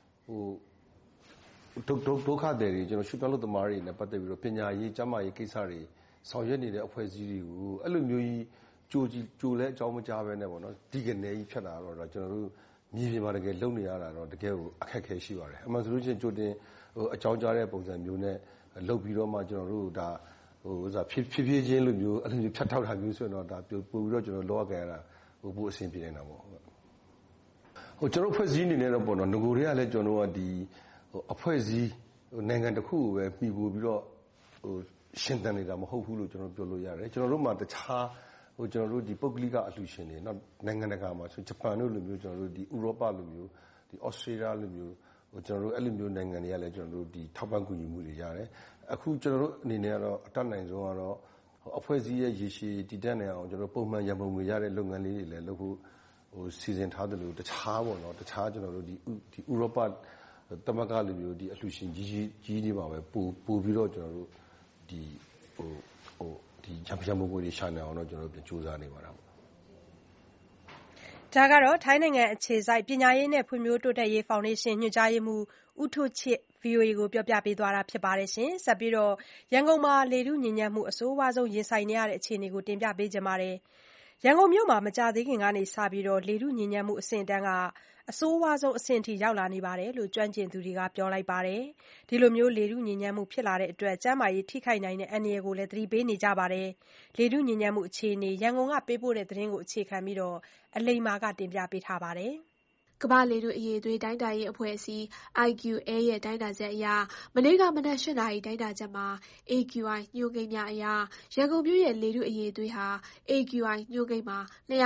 ဒုက္ခသည်တွေကျွန်တော်ရှုပ်ပြောင်းလုပ်သမားတွေနဲ့ပတ်သက်ပြီးတော့ပညာရေးကျန်းမာရေးကိစ္စတွေဆောင်ရွက်နေတဲ့အဖွဲ့အစည်းတွေကိုအဲ့လိုမျိုးကြီးကြိုလဲအကြောင်းမကြားပဲနဲ့ပေါ့နော်ဒီကနေကြီးဖြတ်တာတော့ကျွန်တော်တို့မြေပြင်မှာတကယ်လုပ်နေရတာတော့တကယ်ကိုအခက်အခဲရှိပါတယ်အမှန်ဆိုလို့ရှိရင်ကြိုတင်အကြောင်းကြားတဲ့ပုံစံမျိုးနဲ့လုပ်ပြီးတော့မှကျွန်တော်တို့ဒါဖြည်းဖြည်းချင်းလိုမျိုးအဲ့လိုမျိုးဖြတ်ထောက်တာမျိုးဆိုရင်တော့ဒါပို့ပြီးတော့ကျွန်တော်လောရကြရတာပို့အဆင်ပြေနေတာပေါ့ကျွန်တော်ဖွဲ့စည်းနေနေတော့ပေါ့နော်ငကိုတွေကလည်းကျွန်တော်တို့ကဒီအဖွဲ့စည်းနိုင်ငံတစ်ခုကိုပဲပြီးပို့ပြီးတော့ရှင်းတန်နေတာမဟုတ်ဘူးလို့ကျွန်တော်ပြောလို့ရတယ်ကျွန်တော်တို့မှာတခြားကျွန်တော်တို့ဒီပုဂ္ဂလိကအလှူရှင်တွေနောက်နိုင်ငံတကာမှာဆိုဂျပန်တို့လိုမျိုးကျွန်တော်တို့ဒီဥရောပလိုမျိုးဒီဩစတြေးလျလိုမျိုးကျွန်တော်တို့အဲ့လိုမျိုးနိုင်ငံတွေကလည်းကျွန်တော်တို့ဒီထောက်ပံ့ကူညီမှုတွေရတယ်အခုကျွန်တော်တို့အနေနဲ့ကတော့အတတ်နိုင်ဆုံးကတော့အဖွဲ့အစည်းရဲ့ရေရှည်တည်တံ့နေအောင်ကျွန်တော်ပုံမှန်ရန်ပုံငွေရတဲ့လုပ်ငန်းလေးတွေလည်းလုပ်ဖို့စီစဉ်ထားတယ်လို့တခြားပေါ့နော်တခြားကျွန်တော်တို့ဒီဥရောပသမဂ္ဂလိုမျိုးဒီအလှူရှင်ကြီးတွေပါပဲပို့ပြီးတော့ကျွန်တော်တို့ဒီဒီရန်ပုံငွေတွေရှာနေအောင်တော့ကျွန်တော်တို့ကြိုးစားနေပါတာပေါ့ဒါကတော့ထိုင်းနိုင်ငံအခြေစိုက်ပညာရေးနဲ့ဖွံ့ဖြိုးတိုးတက်ရေးဖောင်ဒေးရှင်းညွှန်ကြားရေးမှူးဦးထူးချစ် VOA ကိုပြောပြပေးသွားတာဖြစ်ပါတယ်ရှင်။ဆက်ပြီးတော့ရန်ကုန်မှာလေထုညစ်ညမ်းမှုအဆိုးအဝါဆုံးရင်ဆိုင်နေရတဲ့အခြေအနေကိုတင်ပြပေးကြပါမယ်။ရန်ကုန်မြို့မှာမကြာသေးခင်ကစပြီးလေထုညစ်ညမ်းမှုအဆင့်အတန်းကအဆိုးအဝါဆုံးအဆင့်ထိရောက်လာနေတယ်လို့ကျွမ်းကျင်သူတွေကပြောလိုက်ပါတယ်။ဒီလိုမျိုးလေထုညစ်ညမ်းမှုဖြစ်လာတဲ့အတွက်ကျန်းမာရေးထိခိုက်နိုင်တဲ့အန္တရာယ်ကိုလည်းသတိပေးနေကြပါတယ်။လေထုညစ်ညမ်းမှုအခြေအနေရန်ကုန်ကပေးပို့တဲ့သတင်းကိုအခြေခံပြီးအလိမ္မာကတင်ပြပေးထားပါတယ်။ကမ္ဘာလေထုအရည်အသွေးတိုင်းတာရေးအဖွဲ့အစည်း IQA ရဲ့တိုင်းတာချက်အရမနေ့ကမနက်8 နာရီတိုင်းတာချက်မှာ AQI ညွှန်းကိန်းများအရရန်ကုန်မြို့ရဲ့လေထုအရည်အသွေးဟာ AQI ညွှန်းကိန်းမှာ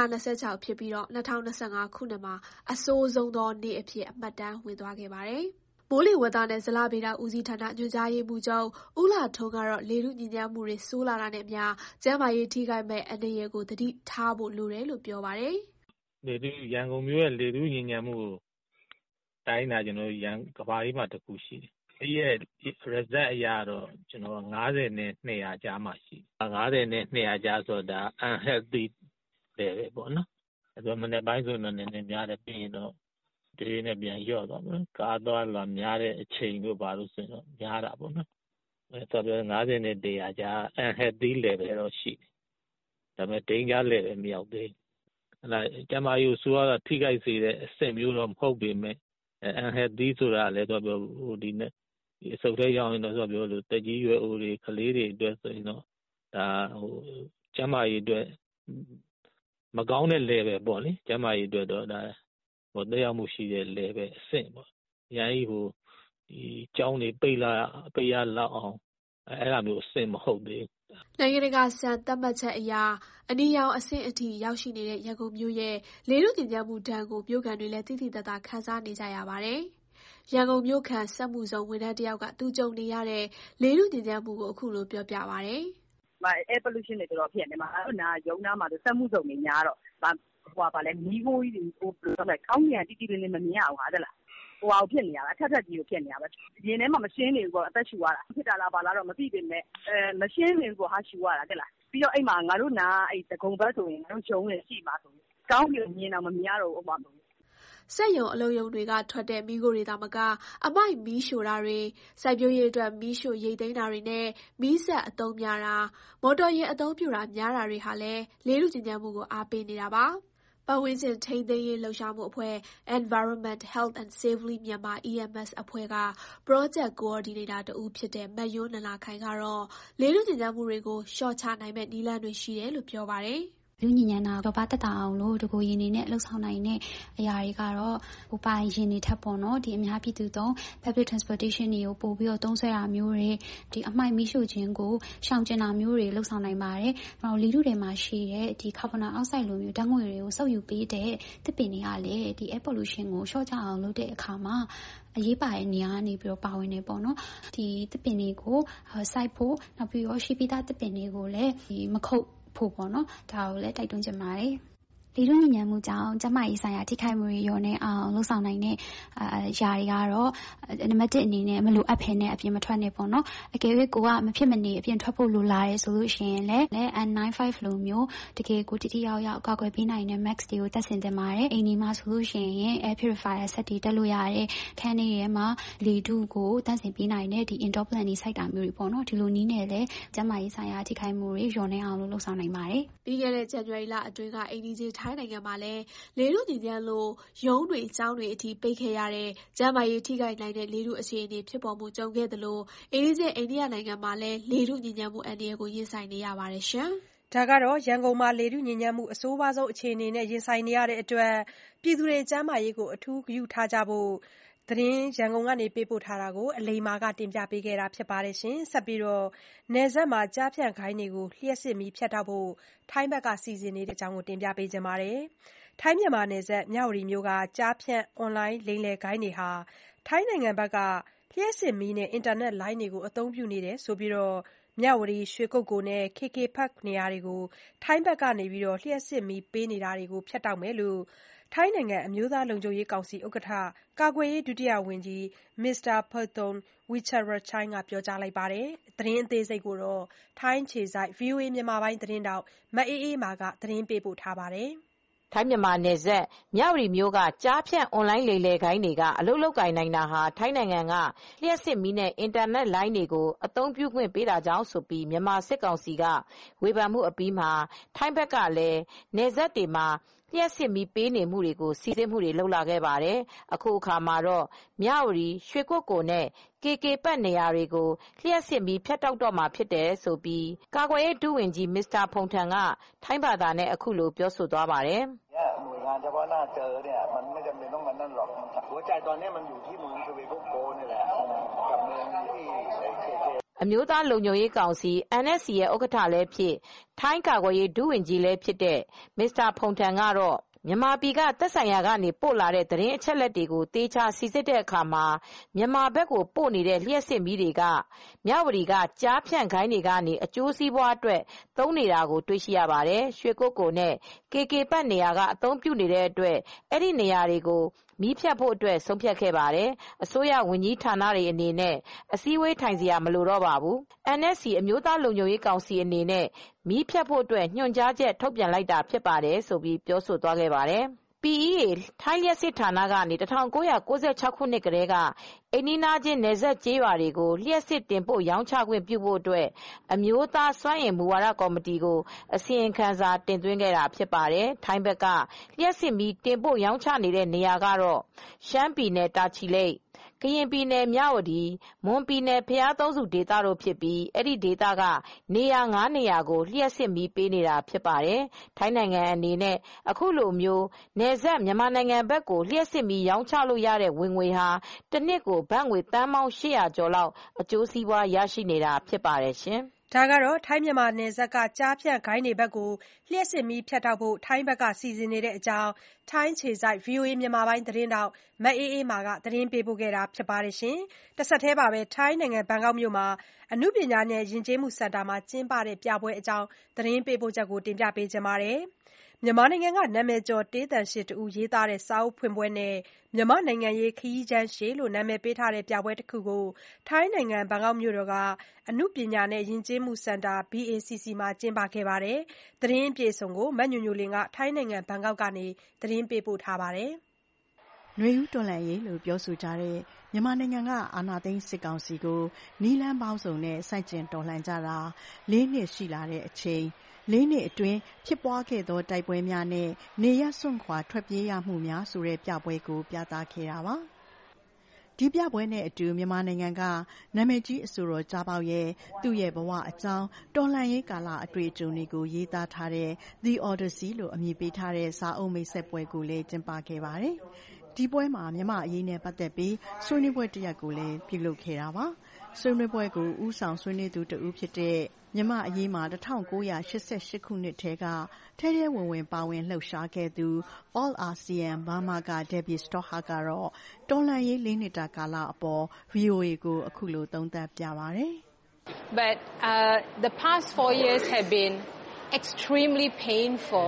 226ဖြစ်ပြီး2025 ခုနှစ်မှာအဆိုးဆုံးသောနေ့အဖြစ်အမှတ်တမ်းဝင်သွားခဲ့ပါတယ်။မိုးလေဝသနဲ့ဇလဗေဒဦးစီးဌာနညွှန်ကြားရေးမှူးချုပ်ဦးလှထွန်းကတော့လေထုညစ်ညမ်းမှုတွေဆိုးလာတာနဲ့အမျှကျန်းမာရေးထိခိုက်မဲ့အန္တရာယ်ကိုသတိထားဖို့လိုတယ်လို့ပြောပါတယ်။ရန်ကုန်မြို့ရဲ့လေထုညစ်ညမ်းမှုကိုတိုင်းတာကျွန်တော်ကမ္ဘာကြီးမှာတစ်ခုရှိတယ်။ဒီရဲ့ result အရတော့ကျွန်တော်50နဲ့200ကြားမှာရှိတယ်။50နဲ့200ကြားဆိုတော့ဒါ unhealthy level ပေါ့နော်။အဲ့တော့မနေ့ပိုင်းဆိုတော့နည်းနည်းများတယ်ပြီးရင်တော့ဒီနဲ့ပြန်လျော့သွားမယ်။ကားသွားလာများတဲ့အချိန်တို့ဘာလို့ဆိုတော့များတာပေါ့နော်။အဲ့တော့50နဲ့100ကြား unhealthy level တော့ရှိတယ်။ဒါပေမဲ့ danger level မရောက်သေးဘူး။အဲ့ဒါကျမကြီးကိုဆိုတော့ထိခိုက်စေတဲ့အဆင့်မျိုးတော့မဟုတ်ပေမဲ့unhealthy ဆိုတာလည်းတော့ပြောဒီနဲ့အဆုတ်ထဲရောက်ရင်တော့ဆိုပြောလို့တက်ကြီးရွယ်အိုတွေကလေးတွေအတွက်ဆိုရင်တော့ဒါကျန်းမာရေးအတွက်မကောင်းတဲ့ level ပေါ့လေကျန်းမာရေးအတွက်တော့ဒါသက်ရောက်မှုရှိတဲ့ level အဆင့်ပေါ့အရင်ကြီးဒီကြောင်းတွေပိတ်ရလောက်အောင်အဲ့လိုမျိုးအဆင့်မဟုတ်သေးဘူးနိုင်ငံတကာစံသတ်မှတ်ချက်အရအနီရောင်အဆင့်အထိရောက်ရှိနေတဲ့ရန်ကုန်မြို့ရဲ့လေထုညစ်ညမ်းမှုဒဏ်ကိုမြို့ခံတွေလည်းသိသိသာသာခံစားနေကြရပါတယ်။ရန်ကုန်မြို့ခံစက်မှုဆောင်ဝန်ထမ်းတယောက်ကသူကြုံနေရတဲ့လေထုညစ်ညမ်းမှုကိုအခုလိုပြောပြပါတယ်။ air pollution တွေတော်ဖြစ်နေမှာအဲ့နာရုံနာမှာစက်မှုဆောင်တွေများတော့ဗာလဲမီးခိုးကြီးကိုကောင်းမြန်တီးတီးလေးမမြင်ရအောင်ဟာတဲ့လားဖြစ်နေရတာအထက်ကြီးကိုဖြစ်နေရပါရင်ထဲမှာမရှင်းနေဘူးပေါ့အသက်ရှူရတာဖြစ်တာလားဘာလားတော့မသိပေမဲ့မရှင်းနေဘူးပေါ့ဟာရှူရတာတဲ့လားပြီးတော့အိမ်မှာငါတို့နာအဲ့တကုံဘက်ဆိုရင်ငါတို့ဂျုံနေရှိမှာဆိုကောင်းပြီးမြင်တော့မမြင်ရတော့ဥပမာစက်ရုံအလုပ်ရုံတွေကထွက်တဲ့မီးခိုးတွေသာမကအမိုက်မီးရှို့တာတွေစိုက်ပျိုးရေးအတွက်မီးရှို့ရိတ်သိမ်းတာတွေနဲ့မီးစက်အသုံးများတာမော်တော်ယာဉ်အသုံးပြုတာများတာတွေဟာလည်းလေထုညစ်ညမ်းမှုကိုအားပေးနေတာပါပတ်ဝန်းကျင်ထိန်းသိမ်းရေးလှုပ်ရှားမှုအဖွဲ့ Environment Health and Safely Myanmar EMS အဖွဲ့က Project Coordinator တဦးဖြစ်တဲ့မတ်ယွန်းနန္ဒာခိုင်ကတော့လေထုညစ်ညမ်းမှုတွေကိုလျှော့ချနိုင်မဲ့နည်းလမ်းတွေရှိတယ်လို့ပြောပါတယ်လူညဉ့်ညံတာတော့ဘာတက်တာအောင်လို့တကူရင်နေနဲ့လှုပ်ဆောင်နိုင်တဲ့အရာတွေကတော့ဟိုပိုင်ရင်နေထပ်ပေါ့နော်ဒီအများပြည်သူသုံး public transportation တွေကိုပို့ပြီးတော့သုံးဆွဲတာမျိုးတွေဒီအမိုက်မီးရှို့ခြင်းကိုရှောင်ကျဉ်တာမျိုးတွေလှုပ်ဆောင်နိုင်ပါတယ်။နောက်လေထုတွေမှာရှိတဲ့ဒီ carbon dioxide လိုမျိုးဓာတ်ငွေ့တွေကိုစုပ်ယူပေးတဲ့သစ်ပင်တွေကလည်းဒီ air pollution ကိုလျှော့ချအောင်လုပ်တဲ့အခါမှာအရေးပါတဲ့နေရာကနေပြီးတော့ပါဝင်နေပေါ့နော်ဒီသစ်ပင်တွေကိုစိုက်ဖို့နောက်ပြီးတော့ရှိပြီးသားသစ်ပင်တွေကိုလည်းဒီမခုတ်ဖို့ပေါ့နော်ဒါကိုလည်းတိုက်တွန်းချင်ပါတယ်လေထုညစ်ညမ်းမှုကြောင့်ကျန်းမာရေးဆိုင်ရာထိခိုက်မှုတွေရောနေအောင်လှုပ်ဆောင်နိုင်တဲ့ຢာတွေကတော့နံပါတ်1အနေနဲ့မလိုအပ်ဖ ೇನೆ အပြင်မထွက်နေပေါ့နော်အကယ်၍ကိုကမဖြစ်မနေအပြင်ထွက်ဖို့လိုလာတယ်ဆိုလို့ရှိရင်လည်း N95 လိုမျိုးတကယ်ကိုတိတိရောက်ရောက်ကာကွယ်ပေးနိုင်တဲ့ mask တွေကိုတက်ဆင်တင်ပါတယ်အိမ်ဒီမှာဆိုလို့ရှိရင် air purifier ဆက်တွေတက်လို့ရတယ်ခန်းထဲမှာလေထုကိုတန့်စင်ပေးနိုင်တဲ့ဒီ indoor plant တွေစိုက်တာမျိုးတွေပေါ့နော်ဒီလိုနည်းနဲ့လည်းကျန်းမာရေးဆိုင်ရာထိခိုက်မှုတွေရောနေအောင်လှုပ်ဆောင်နိုင်ပါတယ်ပြီးခဲ့တဲ့ဇန်နဝါရီလအတွင်းကအိန္ဒိယထိုင်းနိုင်ငံမှာလည်းလေထုညစ်ညမ်းလို့ရုံးတွေကျောင်းတွေအထိပိတ်ခဲ့ရတဲ့ကျန်းမာရေးထိခိုက်နိုင်တဲ့လေထုအခြေအနေဖြစ်ပေါ်မှုကြုံခဲ့သလိုအိန္ဒိယနိုင်ငံမှာလည်းလေထုညစ်ညမ်းမှုအန္တရာယ်ကိုရင်ဆိုင်နေရပါတယ်ရှင်။ဒါကတော့ရန်ကုန်မှာလေထုညစ်ညမ်းမှုအဆိုးဝါးဆုံးအခြေအနေနဲ့ရင်ဆိုင်နေရတဲ့အတွက်ပြည်သူတွေကျန်းမာရေးကိုအထူးဂရုထားကြဖို့သတင်းရန်ကုန်ကနေပေးပို့ထားတာကိုအလိမ္မာကတင်ပြပေးခဲ့တာဖြစ်ပါတယ်ရှင်။ဆက်ပြီးတော့နယ်စပ်မှာကြားဖြန့်ခိုင်းတွေကိုလျှက်စစ်မီးဖြတ်တောက်ဖို့ထိုင်းဘက်ကစီစဉ်နေတဲ့အကြောင်းကိုတင်ပြပေးကြပါမယ်။ထိုင်းမြန်မာနယ်စပ်မြဝတီမြို့ကကြားဖြန့်အွန်လိုင်းလိမ်လည်ဂိုဏ်းတွေဟာထိုင်းနိုင်ငံဘက်ကလျှက်စစ်မီးနဲ့အင်တာနက်လိုင်းတွေကိုအသုံးပြုနေတယ်ဆိုပြီးမြဝတီရွှေကုက္ကိုနဲ့ KK Park နေရာတွေကိုထိုင်းဘက်ကနေလျှက်စစ်မီးပေးနေတာတွေကိုဖြတ်တောက်မယ်လို့ထိုင်းနိုင်ငံအမျိုးသားလုံခြုံရေးကောင်စီဥက္ကဋ္ဌကာကွယ်ရေးဒုတိယဝန်ကြီး Mr. Phawtham Wechayachai ကပြောကြားလိုက်ပါတယ်။သတင်းအသေးစိတ်ကိုထိုင်းအခြေစိုက် VOA မြန်မာပိုင်းသတင်းထောက်မအေးအေးမာကသတင်းပေးပို့ထားပါတယ်။ထိုင်းမြန်မာနယ်စပ်မြဝတီမြို့ကကြားဖြန့်အွန်လိုင်းလိမ်လည်ဂိုဏ်းတွေကအလုပ်လုပ်ကိုင်နိုင်တာဟာထိုင်းနိုင်ငံကလျှက်စစ်မီးနဲ့အင်တာနက်လိုင်းတွေကိုအသုံးပြုခွင့်ပေးတာကြောင့်ဆိုပြီးမြန်မာစစ်ကောင်စီကဝေဖန်မှုအပြီးမှာထိုင်းဘက်ကလည်းနယ်စပ်တွေမှာလျှက်စစ်မီးပေးနေမှုတွေကိုစီစစ်မှုတွေလုပ်လာခဲ့ပါတယ်။အခုအခါမှာတော့မြဝတီရွှေကုက္ကိုနဲ့ KK Park နေရာတွေကိုလျှက်စစ်မီးဖြတ်တောက်တော့မှာဖြစ်တယ်ဆိုပြီးကာကွယ်ရေးဒုဝန်ကြီး Mr. Phawtham ကထိုင်းဘာသာနဲ့အခုလိုပြောဆိုသွားပါတယ်။านเฉพาะหน้าเจอเนี่ยมันไม่จำเป็นต้องมันนั่นหรอกหัวใจตอนนี้มันอยู่ที่เมืองทวีโกโกนี่แหละกับเมืองที่အမျိုးသားလုံခြုံရေးကောင်စီ NSC ရဲ့ဥက္ကဋ္ဌလည်းဖြစ်ထိုင်းကာကွယ်ရေးဒုဝန်ကြီးလည်းဖြစ်တဲ့မစ္စတာဖုန်ထန်ကတော့မြန်မာပြည်ကသက်ဆိုင်ရာကနေပို့လာတဲ့သတင်းအချက်အလက်တွေကိုတေချာစီစစ်တဲ့အခါမှာမြန်မာဘက်ကိုပို့နေတဲ့လျှက်စစ်မီးတွေကမြဝတီကကြားဖြန့်ခိုင်းတွေကနေအကျိုးစီးပွားအတွက်သုံးနေတာကိုတွေ့ရှိရပါတယ်။ရွှေကုက္ကိုနဲ့ KK ပတ်နေရာကအသုံးပြုနေတဲ့အတွက်အဲ့ဒီနေရာတွေကိုမီးဖြတ်ဖို့အတွက်ဆုံးဖြတ်ခဲ့ပါတယ်။အစိုးရဝန်ကြီးဌာနတွေအနေနဲ့အစည်းအဝေးထိုင်စရာမလိုတော့ပါဘူး။ NSC အမျိုးသားလုံခြုံရေးကောင်စီအနေနဲ့မီးဖြတ်ဖို့အတွက်ညွှန်ကြားချက်ထုတ်ပြန်လိုက်တာဖြစ်ပါတယ်ဆိုပြီးပြောဆိုသွားခဲ့ပါတယ်။ PEA ထိုင်းလျှပ်စစ်ဌာနကနေ1996ခုနှစ်ကတည်းကအိမ်နီးချင်းနယ်စပ်ကျေးရွာတွေကိုလျှပ်စစ်တင်ပို့ရောင်းချခွင့်ပြုဖို့အတွက်အမျိုးသားစွမ်းအင်မူဝါဒကော်မတီကိုအစီရင်ခံစာတင်သွင်းခဲ့တာဖြစ်ပါတယ်။ထိုင်းဘက်ကလျှပ်စစ်မီးတင်ပို့ရောင်းချနေတဲ့နေရာကတော့ရှမ်းပြည်နယ်တာချီလိတ်ကရင်ပြည်နယ်မြဝတီမွန်ပြည်နယ်ဘုရားသုံးဆူဒေသတို့ဖြစ်ပြီးအဲ့ဒီဒေသကနေရာ9နေရာကိုလျှပ်စစ်မီးပေးနေတာဖြစ်ပါတယ်။ထိုင်းနိုင်ငံအနေနဲ့အခုလိုမျိုးနယ်စပ်မြန်မာနိုင်ငံဘက်ကိုလျှပ်စစ်မီးရောင်းချလို့ရတဲ့ဝင်ငွေဟာတစ်နှစ်ကိုဘတ်ငွေသန်းပေါင်း800ကျော်လောက်အကျိုးစီးပွားရရှိနေတာဖြစ်ပါတယ်ရှင်။ဒါကတော့ထိုင်းမြန်မာနယ်စပ်ကကြားဖြတ်ဂိုင်းတွေဘက်ကိုလျှပ်စစ်မီးဖြတ်တောက်ဖို့ထိုင်းဘက်ကစီစဉ်နေတဲ့အကြောင်းထိုင်းခြေစိုက် VOA မြန်မာပိုင်းသတင်းတောက်မအေးအေးမာကသတင်းပေးပို့ခဲ့တာဖြစ်ပါတယ်။တစ်ဆက်တည်းပါပဲထိုင်းနိုင်ငံဘန်ကောက်မြို့မှာအနုပညာနဲ့ယဉ်ကျေးမှုစင်တာမှာကျင်းပတဲ့ပြပွဲအကြောင်းသတင်းပေးပို့ချက်ကိုတင်ပြပေးချင်ပါတယ်။မြန်မာနိုင်ငံကနာမည်ကျော်တေးသံရှင်တဦးရေးသားတဲ့စာအုပ်ဖွင့်ပွဲနဲ့မြန်မာနိုင်ငံရေးခရီးချမ်းရှည်လို့နာမည်ပေးထားတဲ့ပြပွဲတစ်ခုကိုထိုင်းနိုင်ငံဘန်ကောက်မြို့တော်ကအနုပညာနဲ့ယဉ်ကျေးမှုစင်တာ BACC မှာကျင်းပခဲ့ပါတယ်။သတင်းအပြည့်အစုံကိုမညွညွလင်းကထိုင်းနိုင်ငံဘန်ကောက်ကနေသတင်းပေးပို့ထားပါတယ်။နွေဦးတော်လှန်ရေးလို့ပြောဆိုကြတဲ့မြန်မာနိုင်ငံကအာဏာသိမ်းစစ်ကောင်စီကိုနီလန်းပေါင်းစုံနဲ့စိုက်ကျင်တော်လှန်ကြတာ၄နှစ်ရှိလာတဲ့အချိန်၄နှစ်အတွင်းဖြစ်ပွားခဲ့သောတိုက်ပွဲများနဲ့နေရပ်စွန့်ခွာထွက်ပြေးရမှုများဆိုတဲ့ပြပွဲကိုပြသခဲ့တာပါ။ဒီပြပွဲနဲ့အတူမြန်မာနိုင်ငံကနာမည်ကြီးအဆိုတော်ကြားပေါက်ရဲ့သူ့ရဲ့ဘဝအကြောင်းတော်လှန်ရေးကာလအတွေ့အကြုံတွေကိုရေးသားထားတဲ့ The Odyssey လို့အမည်ပေးထားတဲ့စာအုပ်မိတ်ဆက်ပွဲကိုလည်းကျင်းပခဲ့ပါတယ်။ဒီပွဲမှာမြန်မာအရေးနဲ့ပတ်သက်ပြီးဆွေးနွေးပွဲတစ်ရပ်ကိုလည်းပြုလုပ်ခဲ့တာပါ။ဆွေးနွေးပွဲကိုဦးဆောင်ဆွေးနွေးသူတဦးဖြစ်တဲ့မြန်မာအရေးမှာ1988ခုနှစ်ထဲကထဲထဲဝင်ဝင်ပါဝင်လှုပ်ရှားခဲ့သူ All ASEAN Burma က Debbie Stothard ကတော့တော်လှန်ရေး၄နှစ်တာကာလအပေါ် VOA ကိုအခုလိုသုံးသပ်ပြပါတယ်။ But the past 4 years have been extremely painful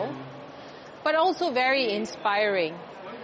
but also very inspiring.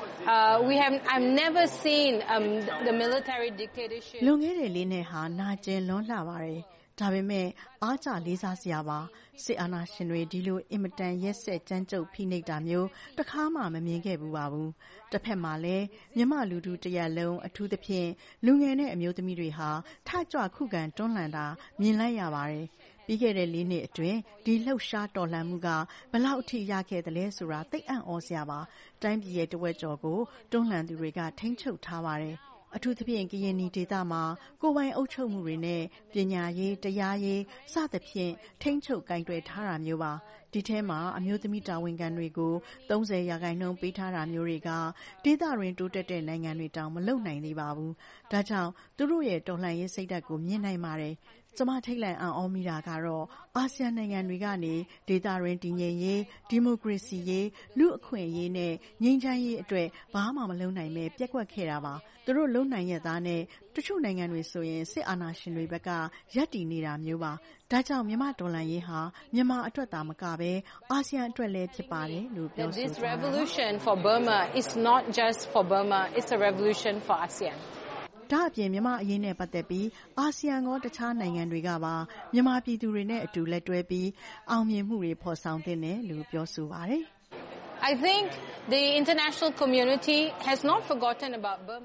I've never seen the military dictatorship. လွန်ခဲ့တဲ့၄နှစ်ဟာနာကျင်လွန်းလှပါတယ်။ဒါပေမဲ့အားကျလေးစားစရာပါစစ်အာဏာရှင်တွေဒီလိုအင်မတန်ရက်စက်ကြမ်းကြုတ်ဖိနှိပ်တာမျိုးတစ်ခါမှမမြင်ခဲ့ဘူးပါဘူးတစ်ဖက်မှာလည်းမြန်မာလူထုတရက်လုံးအထူးသဖြင့်လူငယ်နဲ့အမျိုးသမီးတွေဟာထကြွခုခံတွန်းလှန်တာမြင်လိုက်ရပါတယ်ပြီးခဲ့တဲ့၄နှစ်အတွင်းဒီလှုပ်ရှားတော်လှန်မှုကဘလောက်အထိရခဲ့တယ်လဲဆိုတာသိအံ့ဩစရာပါတိုင်းပြည်ရဲ့တဝက်ကျော်ကိုတွန်းလှန်သူတွေကထိန်းချုပ်ထားပါတယ်အထူးသဖြင့်ကရင်နီဒေသမှာကိုယ်ပိုင်အုပ်ချုပ်မှုတွေနဲ့ပညာရေးတရားရေးစသဖြင့်ထိန်းချုပ်ကင်တွယ်ထားတာမျိုးပါဒီထဲမှာအမျိုးသမီးတာဝန်ခံတွေကို30%ပေးထားတာမျိုးတွေကဒေသတွင်းတိုးတက်တဲ့နိုင်ငံတွေတောင်မလုပ်နိုင်သေးပါဘူးဒါကြောင့်သူတို့ရဲ့တော်လှန်ရေးစိတ်ဓာတ်ကိုမြင်နိုင်ပါတယ်ကျမထိတ်လန့်အံ့ဩမိတာကတော့အာဆီယံနိုင်ငံတွေကနေဒေသတွင်းတည်ငြိမ်ရေးဒီမိုကရေစီရေးလူအခွင့်အရေးနဲ့ငြိမ်းချမ်းရေးအတွက်ဘာမှမလုပ်နိုင်ပဲပြက်ကွက်ခဲ့တာပါသူတို့လုံနိုင်ရသားနဲ့တချို့နိုင်ငံတွေဆိုရင်စစ်အာဏာရှင်တွေဘက်ကရပ်တည်နေတာမျိုးပါဒါကြောင့်မြန်မာတော်လှန်ရေးဟာမြန်မာအတွက်သာမကပဲအာဆီယံအတွက်လည်းဖြစ်ပါတယ်လို့ပြောဆိုထားပါတယ် This revolution for Burma is not just for Burma it's a revolution for ASEAN ဒါအပြင်မြန်မာအရေးနဲ့ပတ်သက်ပြီးအာဆီယံကတခြားနိုင်ငံတွေကပါမြန်မာပြည်သူတွေနဲ့အတူလက်တွဲပြီးအောင်မြင်မှုတွေဖော်ဆောင်သင့်တယ်လို့ပြောဆိုပါတယ် I think the international community has not forgotten about Burma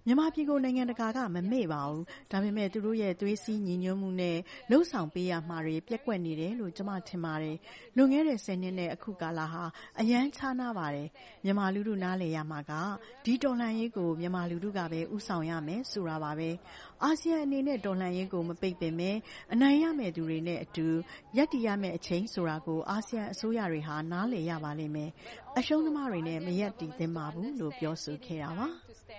မြန်မာပြည်ကိုနိုင်ငံတကာကမမေ့ပါဘူး။ဒါပေမဲ့သူတို့ရဲ့သွေးစည်းညီညွတ်မှုနဲ့လှုပ်ဆောင်ပေးရမှာတွေပျက်ကွက်နေတယ်လို့ကျွန်မထင်ပါတယ်။လွန်ခဲ့တဲ့10နှစ်နဲ့အခုကာလဟာအရန်ခြားနားပါတယ်။မြန်မာလူထုနားလည်ရမှာကဒီတော်လှန်ရေးကိုမြန်မာလူထုကပဲဥဆောင်ရမယ်ဆိုတာပါပဲ။အာဆီယံအနေနဲ့တော်လှန်ရေးကိုမပိတ်ပင်မဲ့အနိုင်ရမယ့်သူတွေနဲ့အတူရပ်တည်ရမယ့်အချိန်ဆိုတာကိုအာဆီယံအစိုးရတွေဟာနားလည်ရပါလိမ့်မယ်။အရှုံးသမားတွေနဲ့မရပ်တည်သင့်ပါဘူးလို့ပြောဆိုခဲ့တာပါ။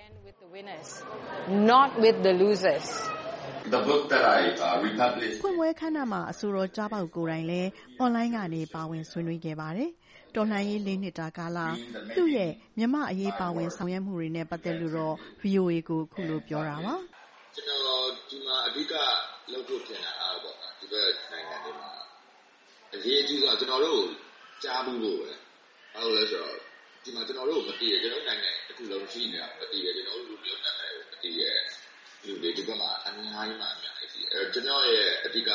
Not with the losers. The book that I republished ဖွင့်ပွဲခမ်းနားမှာအဆိုတော်ကြားပေါက်ကိုယ်တိုင်လည်းအွန်လိုင်းကနေပါဝင်ဆွေးနွေးခဲ့ပါတယ်။တော်လှန်ရေး4နှစ်တာကာလသူ့ရဲ့မြန်မာအရေးပါဝင်ဆောင်ရွက်မှုတွေနဲ့ပတ်သက်လို့တော့ VOA ကိုခုလိုပြောတာပါ။ကျွန်တော်ဒီမှာအဓိကလုပ်ဖို့ပြင်တာအားပေါ့နော်ဒီဘက်နိုင်ငံတွေမှာအရေးအကြီးဆုံးကျွန်တော်တို့ကြားဘူးလို့ပဲ။ဘာလို့လဲဆိုတော့ဒီမှာကျွန်တော်တို့မတည်ရကျွန်တော်နိုင်ငံတစ်ခုလုံးရှိနေတာမတည်ရကျွန်တော်တို့လူမျိုးနဲ့မတည်ရလူတွေဒီဘက်မှာအများကြီးမှအများကြီးအဲကျွန်တော်ရဲ့အဓိက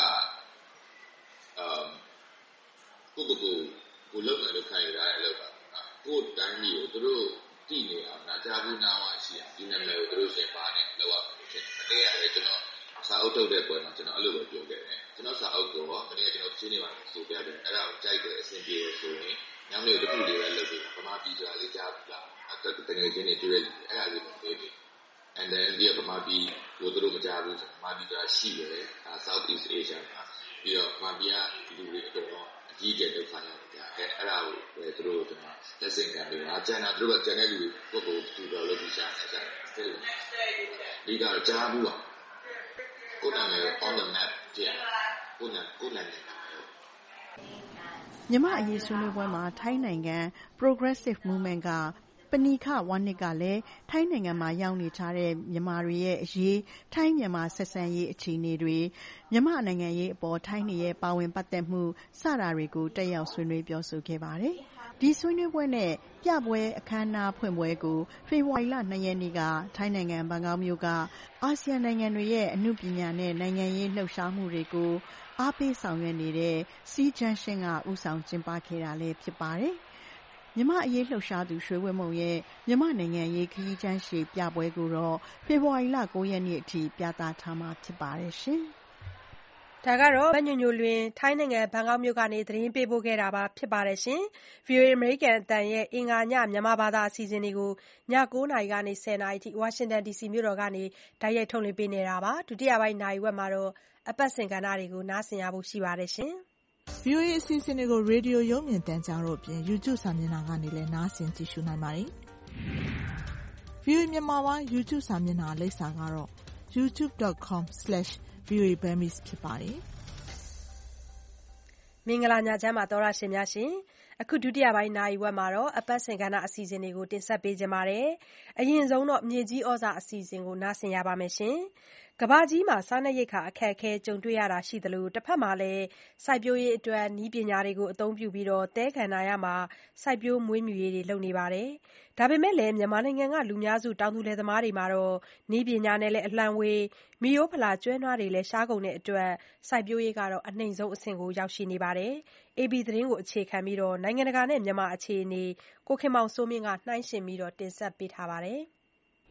ကိုလုံနေလို့ခံရတဲ့အလုပ်ပါကိုတိုင်းမျိုးကိုတို့တည်နေအောင်နာကြားဘူးနားဝရှိအောင်ဒီနာမည်ကိုတို့ရှင်းပါနဲ့လောက်အောင်ဖြစ်တယ်။အဲ့ဒါလည်းကျွန်တော်စာအုပ်ထုတ်တဲ့ပွဲမှာကျွန်တော်အဲ့လိုပဲပြောခဲ့တယ်။ကျွန်တော်စာအုပ်ကိုမနေ့ကကျွန်တော်ရှင်းနေပါဆိုပြတယ်အဲ့ဒါကိုကြိုက်တယ်အဆင်ပြေဆိုရင်ညောင်လေးတစ်ခုလေးပဲလုပ်ပြီးဗမာပြည်ဆိုတာလေးကြားဘူးလားတကယ်ချင်းနေတွေ့ရတယ်အဲ့ဒါလေးပဲပြောပြီး and then ဒီဗမာပြည်ကိုတို့မကြားဘူးဗမာပြည်ဆိုတာရှိတယ် South East Asia မှာပြီးတော့ဗမာပြည်ကလူတွေအတော်အကြီးကျယ်ဒုက္ခရောက်ကြတယ်အဲ့ဒါကိုပဲတို့ကျွန်တော်လက်ဆင့်ခံပြီးကျန်တာတို့ကကျန်တဲ့လူတွေကိုသူတို့လုပ်ပြီးရှာနေကြတယ်ဒီကကြားဘူးလားကိုယ်နာမည် on the map ကြည့်ကိုယ်နာမည်မြန်မာအရေးဆွေးနွေးပွဲမှာထိုင်းနိုင်ငံ Progressive Movement ကပဏိခဝနစ်ကလည်းထိုင်းနိုင်ငံမှာရောက်နေကြတဲ့မြန်မာတွေရဲ့အရေးထိုင်းမြန်မာဆက်ဆံရေးအခြေအနေတွေမြန်မာနိုင်ငံရေးအပေါ်ထိုင်းရဲ့ပါဝင်ပတ်သက်မှုစတာတွေကိုတက်ရောက်ဆွေးနွေးပြောဆိုခဲ့ပါတယ်။ဒီဆွေးနွေးပွဲနဲ့ပြပွဲအခမ်းအနားဖွင့်ပွဲကိုဖေဖော်ဝါရီလ2ရက်နေ့ကထိုင်းနိုင်ငံဘန်ကောက်မြို့ကအာဆီယံနိုင်ငံတွေရဲ့အမှုပညာနဲ့နိုင်ငံရေးလှုပ်ရှားမှုတွေကိုအားပေးဆောင်ရွက်နေတဲ့ Sea Junction ကဦးဆောင်ကျင်းပခဲ့တာလည်းဖြစ်ပါတယ်။မြန်မာအရေးလှုပ်ရှားသူရွှေဝင်းမုံရဲ့မြန်မာနိုင်ငံရေးခရီးချမ်းရှည်ပြပွဲကိုတော့ဖေဖော်ဝါရီလ9ရက်နေ့အထိပြသထားမှာဖြစ်ပါတယ်ရှင်။ဒါကတော့မညိုညိုလွင်ထိုင်းနိုင်ငံဘန်ကောက်မြို့ကနေသတင်းပေးပို့ခဲ့တာပါဖြစ်ပါတယ်ရှင်။ VOA အမေရိကန်အသံရဲ့အင်္ဂါညမြန်မာဘာသာအစီအစဉ်တွေကိုည9:00နာရီကနေ10:00နာရီအထိဝါရှင်တန် DC မြို့တော်ကနေတိုက်ရိုက်ထုတ်လွှင့်ပေးနေတာပါ။ဒုတိယပိုင်းနာရီဝက်မှာတော့အပတ်စဉ်ကဏ္ဍတွေကိုနားဆင်ရဖို့ရှိပါတယ်ရှင်။ VOA အစီအစဉ်တွေကိုရေဒီယိုရုပ်မြင်သံကြားတို့အပြင် YouTube စာမျက်နှာကနေလည်းနားဆင်ကြည့်ရှုနိုင်ပါတယ်။ VOA မြန်မာပိုင်း YouTube စာမျက်နှာလိပ်စာကတော့ youtube.com/voaburmese ဖြစ်ပါတယ်။မင်္ဂလာညချမ်းပါသောတရှင်များရှင်။အခုဒုတိယပိုင်းနာရီဝက်မှာတော့အပတ်စဉ်ကဏ္ဍအစီအစဉ်တွေကိုတင်ဆက်ပေးကြပါမယ်။အရင်ဆုံးတော့မြေကြီးဩဇာအစီအစဉ်ကိုနားဆင်ရပါမယ်ရှင်။ကမ္ဘာကြီးမှာစားနပ်ရိက္ခာအခက်အခဲကြုံတွေ့ရတာရှိသလိုတစ်ဖက်မှာလည်းစိုက်ပျိုးရေးအတွက်နည်းပညာတွေကိုအသုံးပြုပြီးသဲကန္တာရမှာစိုက်ပျိုးမွေးမြူရေးတွေလုပ်နေပါတယ်။ဒါပေမဲ့လည်းမြန်မာနိုင်ငံကလူများစုတောင်သူလယ်သမားတွေမှာတော့နည်းပညာနဲ့လည်းအလှမ်းဝေးမိရိုးဖလာကျွဲနွားတွေလည်းရှားကုန်တဲ့အတွက်စိုက်ပျိုးရေးကတော့အနှိမ့်ဆုံးအဆင့်ကိုရောက်ရှိနေပါတယ်။ AB သတင်းကိုအခြေခံပြီးနိုင်ငံတကာနဲ့မြန်မာအခြေအနေကိုခင်မောင်စိုးမင်းကနှိုင်းယှဉ်ပြီးတင်ဆက်ပေးထားပါတယ်။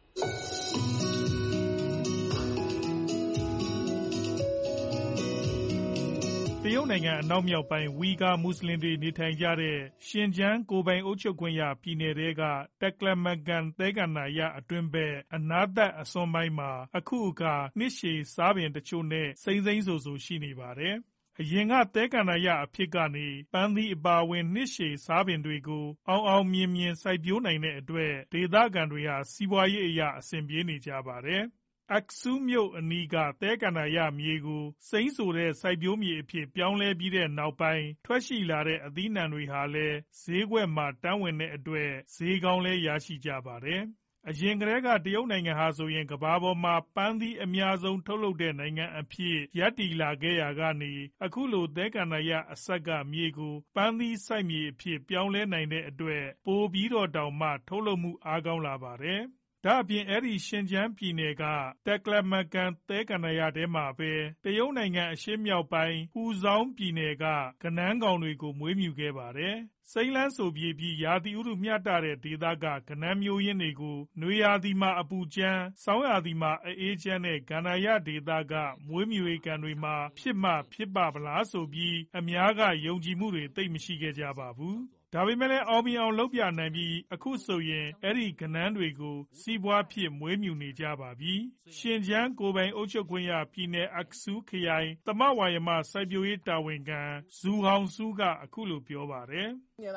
တရုတ်နိုင်ငံအနောက်မြောက်ပိုင်းဝီဂါမွတ်စလင်တွေနေထိုင်ကြတဲ့ရှင်ကျန်းကိုယ်ပိုင်အုပ်ချုပ်ခွင့်ရပြည်နယ်ထဲကတက်လမကန်သဲကန္တာရအတွင်းဘက်အနားသက်အစွန်ပိုင်းမှာအခုအခါနှစ်ရှည်စားပင်တချို့နဲ့စိမ့်ဆိုရှိနေပါတယ်။အရင်ကသဲကန္တာရအဖြစ်ကနေပန်းသီးအပါအဝင်နှစ်ရှည်စားပင်တွေကိုအောင်မြင်စိုက်ပျိုးနိုင်တဲ့အတွက်ဒေသခံတွေဟာစီးပွားရေးအရအဆင်ပြေနေကြပါတယ်။ အက်ဆူမြို့အနီးကသဲကန္တာရမြေကိုစိမ်းဆိုတဲ့စိုက်ပျိုးမြေအဖြစ်ပြောင်းလဲပြီးတဲ့နောက်ပိုင်းထွက်ရှိလာတဲ့အသီးနှံတွေဟာလည်းဈေးကွက်မှာတန်းဝင်တဲ့အတွက်ဈေးကောင်းလည်းရရှိကြပါတယ်။အရင်ကတည်းကတရုတ်နိုင်ငံဟာဆိုရင်ကမ္ဘာပေါ်မှာပန်းသီးအများဆုံးထုတ်လုပ်တဲ့နိုင်ငံအဖြစ်ရပ်တည်လာခဲ့ရာကနေအခုလိုသဲကန္တာရအစပ်ကမြေကိုပန်းသီးစိုက်မြေအဖြစ်ပြောင်းလဲနိုင်တဲ့အတွက်ပိုပြီးတောင်မှထုတ်လုပ်မှုအားကောင်းလာပါတယ်။ဒါအပြင်အဲ့ဒီရှင်ကျန်းပြည်နယ်ကတက်လက်မကန်သဲကန္နာရထဲမှာပဲတရုတ်နိုင်ငံအရှေ့မြောက်ပိုင်းဟူဇောင်းပြည်နယ်ကကနန်းကောင်တွေကိုမွေးမြူခဲ့ပါတယ်။စိမ်းလန်းဆိုပြေပြီးရာသီဥတုမျှတတဲ့ဒေသကကနန်းမျိုးရင်းတွေကိုနွေရာသီမှာအပူချမ်း၊ဆောင်းရာသီမှာအေးချမ်းတဲ့ကန္နာရဒေသကမွေးမြူရေးကန်တွေမှာဖြစ်ပါဗလားဆိုပြီးအများကယုံကြည်မှုတွေသိပ်မရှိခဲ့ကြပါဘူး။ဒါပေမဲ့လည်းအောင်မြင်အောင်လုပ်ပြနိုင်ပြီးအခုဆိုရင်အဲ့ဒီကနန်းတွေကိုစီးပွားဖြစ်မွေးမြူနေကြပါပြီ။ရှင်ကျန်းကိုယ်ပိုင်အုပ်ချုပ်ခွင့်ရပြည်နယ်အက္ဆူခရိုင်သမဝါယမစိုက်ပျိုးရေးတာဝန်ခံဇူဟောင်ဆူကအခုလိုပြောပါတယ်။အ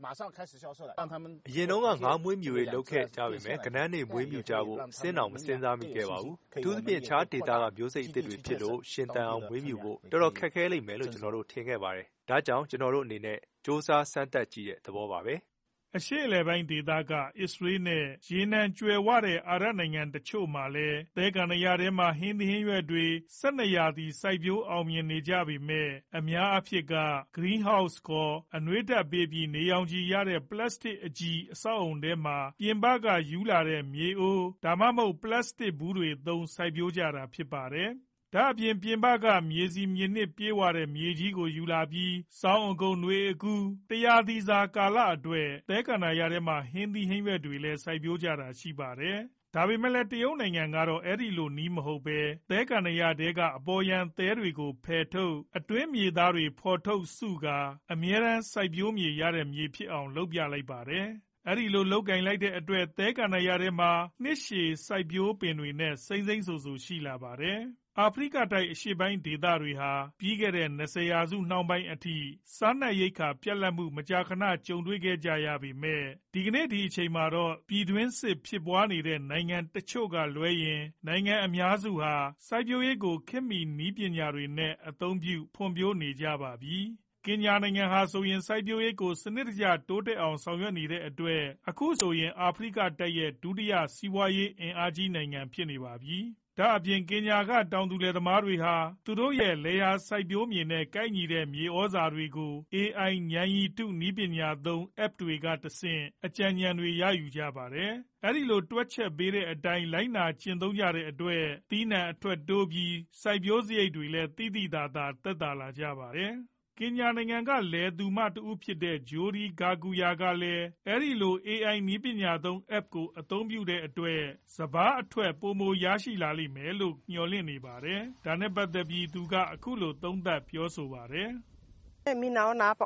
ရင်တုန်းကငါးမွေးမြူရေးလုပ်ခဲ့ကြပေမဲ့ကနန်းတွေမွေးမြူကြဖို့စဉ်းတောင်မစဉ်းစားမိခဲ့ပါဘူး။အထူးသဖြင့်အခြားဒေသကမျိုးစိတ်အသစ်တွေဖြစ်လို့ရှင်သန်အောင်မွေးမြူဖို့တော်တော်ခက်ခဲလိမ့်မယ်လို့ကျွန်တော်တို့ထင်ခဲ့ပါတယ်။ဒါကြောင့်ကျွန်တော်တို့အနေနဲ့စူးစမ်းစမ်းသပ်ကြည့်တဲ့သဘောပါပဲ။အရှေ့အလယ်ပိုင်းဒေသကအစ္စရေးနဲ့ရေနံကြွယ်ဝတဲ့အာရပ်နိုင်ငံတချို့မှာလည်းသဲကန္နာရထဲမှာဟင်းသီးဟင်းရွက်တွေ12ရာသီစိုက်ပျိုးအောင်မြင်နေကြပေမဲ့အများအဖြစ်က Greenhouse ခေါ်အနွေးဓာတ်ပေးပြီးနေရောင်ခြည်ရတဲ့ပလတ်စတစ်အကြီးအဆောက်အုံထဲမှာပြင်ပကယူလာတဲ့မြေအိုးဒါမှမဟုတ်ပလတ်စတစ်ဘူးတွေသုံးစိုက်ပျိုးကြတာဖြစ်ပါတယ်။ဒါအပြင်ပြင်ပကမြေစီမြေနှစ်ပြေးဝတဲ့မြေကြီးကိုယူလာပြီးစောင်းအကုံနွေအကူတရာသီစာကာလအတွက်သဲကန္နာရထဲမှာဟင်းသီးဟင်းရွက်တွေလည်းစိုက်ပျိုးကြတာရှိပါတယ်။ဒါပေမဲ့လည်းတရုတ်နိုင်ငံကတော့အဲ့ဒီလိုနီးမဟုတ်ပဲသဲကန္နာရထဲကအပေါ်ယံသဲတွေကိုဖယ်ထုတ်အတွင်းမြေသားတွေဖော်ထုတ်စုကာအမြဲတမ်းစိုက်ပျိုးမြေရတဲ့မြေဖြစ်အောင်လုပ်ပြလိုက်ပါတယ်။အဲ့ဒီလိုလုပ်ကင်လိုက်တဲ့အတွက်သဲကန္နာရထဲမှာနှစ်ရှည်စိုက်ပျိုးပင်တွေနဲ့စိမ့်ဆူရှိလာပါတယ်။အာဖရိကတိုက်အရှေ့ပိုင်းဒေသတွေဟာပြီးခဲ့တဲ့20ရာစုနှောင်းပိုင်းအထိစားနပ်ရိက္ခာပြတ်လတ်မှုမကြာခဏကြုံတွေ့ခဲ့ကြရပေမဲ့ဒီကနေ့ဒီအချိန်မှာတော့ပြည်တွင်းစစ်ဖြစ်ပွားနေတဲ့နိုင်ငံတချို့ကလွဲရင်နိုင်ငံအများစုဟာစိုက်ပျိုးရေးကိုခေတ်မီနည်းပညာတွေနဲ့အသုံးပြုဖွံ့ဖြိုးနေကြပါပြီ။ကင်ညာနိုင်ငံဟာဆိုရင်စိုက်ပျိုးရေးကိုစနစ်တကျတိုးတက်အောင်ဆောင်ရွက်နေတဲ့အတွက်အခုဆိုရင်အာဖရိကတိုက်ရဲ့ဒုတိယစီးပွားရေးအင်အားကြီးနိုင်ငံဖြစ်နေပါပြီ။ဒါအပြင်ကင်ညာကတောင်သူလယ်သမားတွေဟာသူတို့ရဲ့လယ်ယာစိုက်ပျိုးမြေနဲ့ကိုက်ညီတဲ့မြေဩဇာတွေကို AI ဉာဏ်ရည်တုနည်းပညာသုံး App တွေကတဆင့်အကြံဉာဏ်တွေရယူကြပါတယ်။အဲဒီလိုတွက်ချက်ပေးတဲ့အတိုင်းလိုက်နာကျင့်သုံးကြတဲ့အတွက်သီးနှံအထွက်တိုးပြီးစိုက်ပျိုးစရိတ်တွေလည်းသိသိသာသာသက်သာလာကြပါတယ်။ကင်ညာနိုင်ငံကလယ်သူမတဦးဖြစ်တဲ့ဂျိုဒီဂါဂူယာကလည်းအဲဒီလို AI နည်းပညာသုံး App ကိုအသုံးပြုတဲ့အတွက်စပါးအထွက်ပိုမိုရရှိလာလိမ့်မယ်လို့မျှော်လင့်နေပါတယ်။ဒါနဲ့ပတ်သက်ပြီးသူကအခုလိုသုံးသပ်ပြောဆိုပါတယ်။ "အရင်နှစ်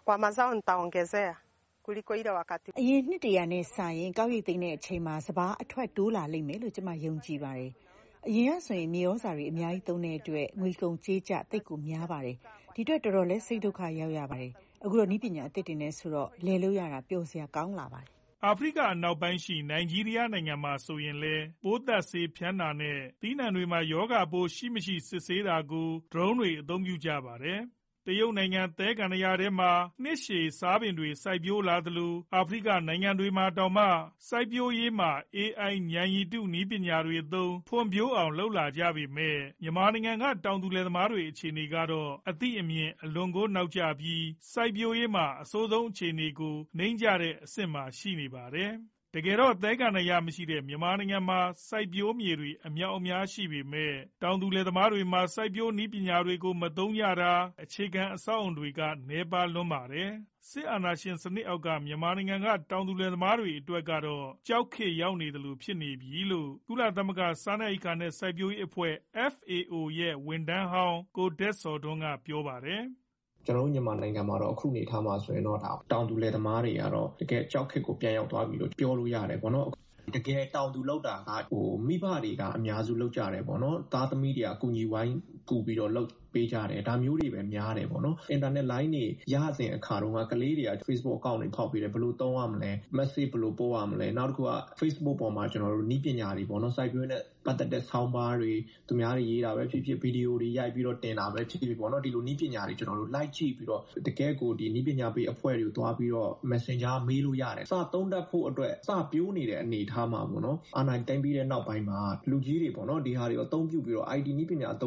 တရာနဲ့စာရင်ကောက်ရိတ်သိမ်းတဲ့အချိန်မှာစပါးအထွက်တိုးလာလိမ့်မယ်လို့ကျမယုံကြည်ပါတယ်။အရင်ကဆိုရင်မြေဩဇာတွေအများကြီးသုံးတဲ့အတွက်ငွေကုန်ကြေးကျသိပ်ကိုများပါတယ်။ဒီအတွက်တော်တော်လေးစိတ်ဒုက္ခရောက်ရပါတယ်။အခုတော့နည်းပညာအသစ်တွေနဲ့ဆိုတော့လယ်လို့ရတာပျော်စရာကောင်းလာပါတယ်။အာဖရိကအနောက်ပိုင်းရှိနိုင်ဂျီးရီးယားနိုင်ငံမှာဆိုရင်လည်းပိုးသတ်ဆေးဖျန်းတာနဲ့သီးနှံတွေမှာရောဂါပိုးရှိမရှိစစ်ဆေးတာကို drone တွေအသုံးပြုကြပါတယ်။တရုတ်နိုင်ငံသဲကန္နာရထဲမှာနှစ်ရှည်စားပင်တွေစိုက်ပျိုးလာသလိုအာဖရိကနိုင်ငံတွေမှာတောင်မှစိုက်ပျိုးရေးမှာ AI ဉာဏ်ရည်တုနည်းပညာတွေသုံးဖွံ့ဖြိုးအောင်လုပ်လာကြပေမဲ့မြန်မာနိုင်ငံကတောင်သူလယ်သမားတွေအခြေအနေကတော့အသိအမြင်အလွန်ကိုနောက်ကျပြီးစိုက်ပျိုးရေးမှာအဆိုးဆုံးအခြေအနေကိုနှိမ်ကျတဲ့အဆင့်မှာရှိနေပါတယ်။တကယ်တော့သဲကန္နာရမရှိတဲ့မြန်မာနိုင်ငံမှာစိုက်ပျိုးမြေတွေအမြောက်အများရှိပေမဲ့တောင်သူလယ်သမားတွေမှာစိုက်ပျိုးနည်းပညာတွေကိုမသုံးကြတာအခြေခံအဆောက်အအုံတွေကနည်းပါးလွန်းပါတယ်။စစ်အာဏာရှင်စနစ်အောက်ကမြန်မာနိုင်ငံကတောင်သူလယ်သမားတွေအတွက်ကတော့ကြောက်ခေတ်ရောက်နေသလိုဖြစ်နေပြီလို့ကုလသမဂ္ဂစားနပ်ရိက္ခာနဲ့စိုက်ပျိုးရေးအဖွဲ့ FAO ရဲ့ဝန်ထမ်းဟောင်းကိုဒက်စော်ထွန်းကပြောပါတယ်။ "ကျွန်တော်တို့မြန်မာနိုင်ငံမှာတော့အခုအနေအထားမှာဆိုရင်တော့တောင်သူလယ်သမားတွေကတော့တကယ်ကြောက်ခေတ်ကိုပြန်ရောက်သွားပြီလို့ပြောလို့ရတယ်ပေါ့နော်။တကယ်တောင်သူလုပ်တာကမိဘတွေကအများစုလုပ်ကြတယ်ပေါ့နော်။သားသမီးတွေကကူညီဝိုင်းကူပြီးတော့လုပ်ပေးကြတယ်။ဒါမျိုးတွေပဲများတယ်ပေါ့နော်။အင်တာနက်လိုင်းတွေရစဉ်အခါတုန်းကကလေးတွေက Facebook account တွေဖောက်ပေးတယ်ဘယ်လိုသုံးရမလဲ message ဘယ်လိုပို့ရမလဲနောက်တစ်ခုက Facebook ပေါ်မှာကျွန်တော်တို့နည်းပညာတွေပေါ့နော်စိုက်ပျိုးနဲ့ပတ်သက်တဲ့ဆောင်းပါးတွေသူများတွေရေးတာပဲဖြစ်ဖြစ်ဗီဒီယိုတွေရိုက်ပြီးတော့တင်တာပဲဖြစ်ဖြစ်ပေါ့နော်ဒီလိုနည်းပညာတွေကျွန်တော်တို့ like ကြည့်ပြီးတော့တကယ်ကိုဒီနည်းပညာပေးအဖွဲ့တွေကိုတွားပြီးတော့ Messenger မေးလို့ရတယ်စသုံးတတ်ဖို့အတွက်စပြိုးနေတဲ့အနေအထားမှာပေါ့နော်အာဏာသိမ်းပြီးတဲ့နောက်ပိုင်းမှာလူကြီးတွေပေါ့နော်ဒီဟာတွေအသုံးပြုပြီးတော့ IT နည်းပညာအသုံးပြုပြီးတော့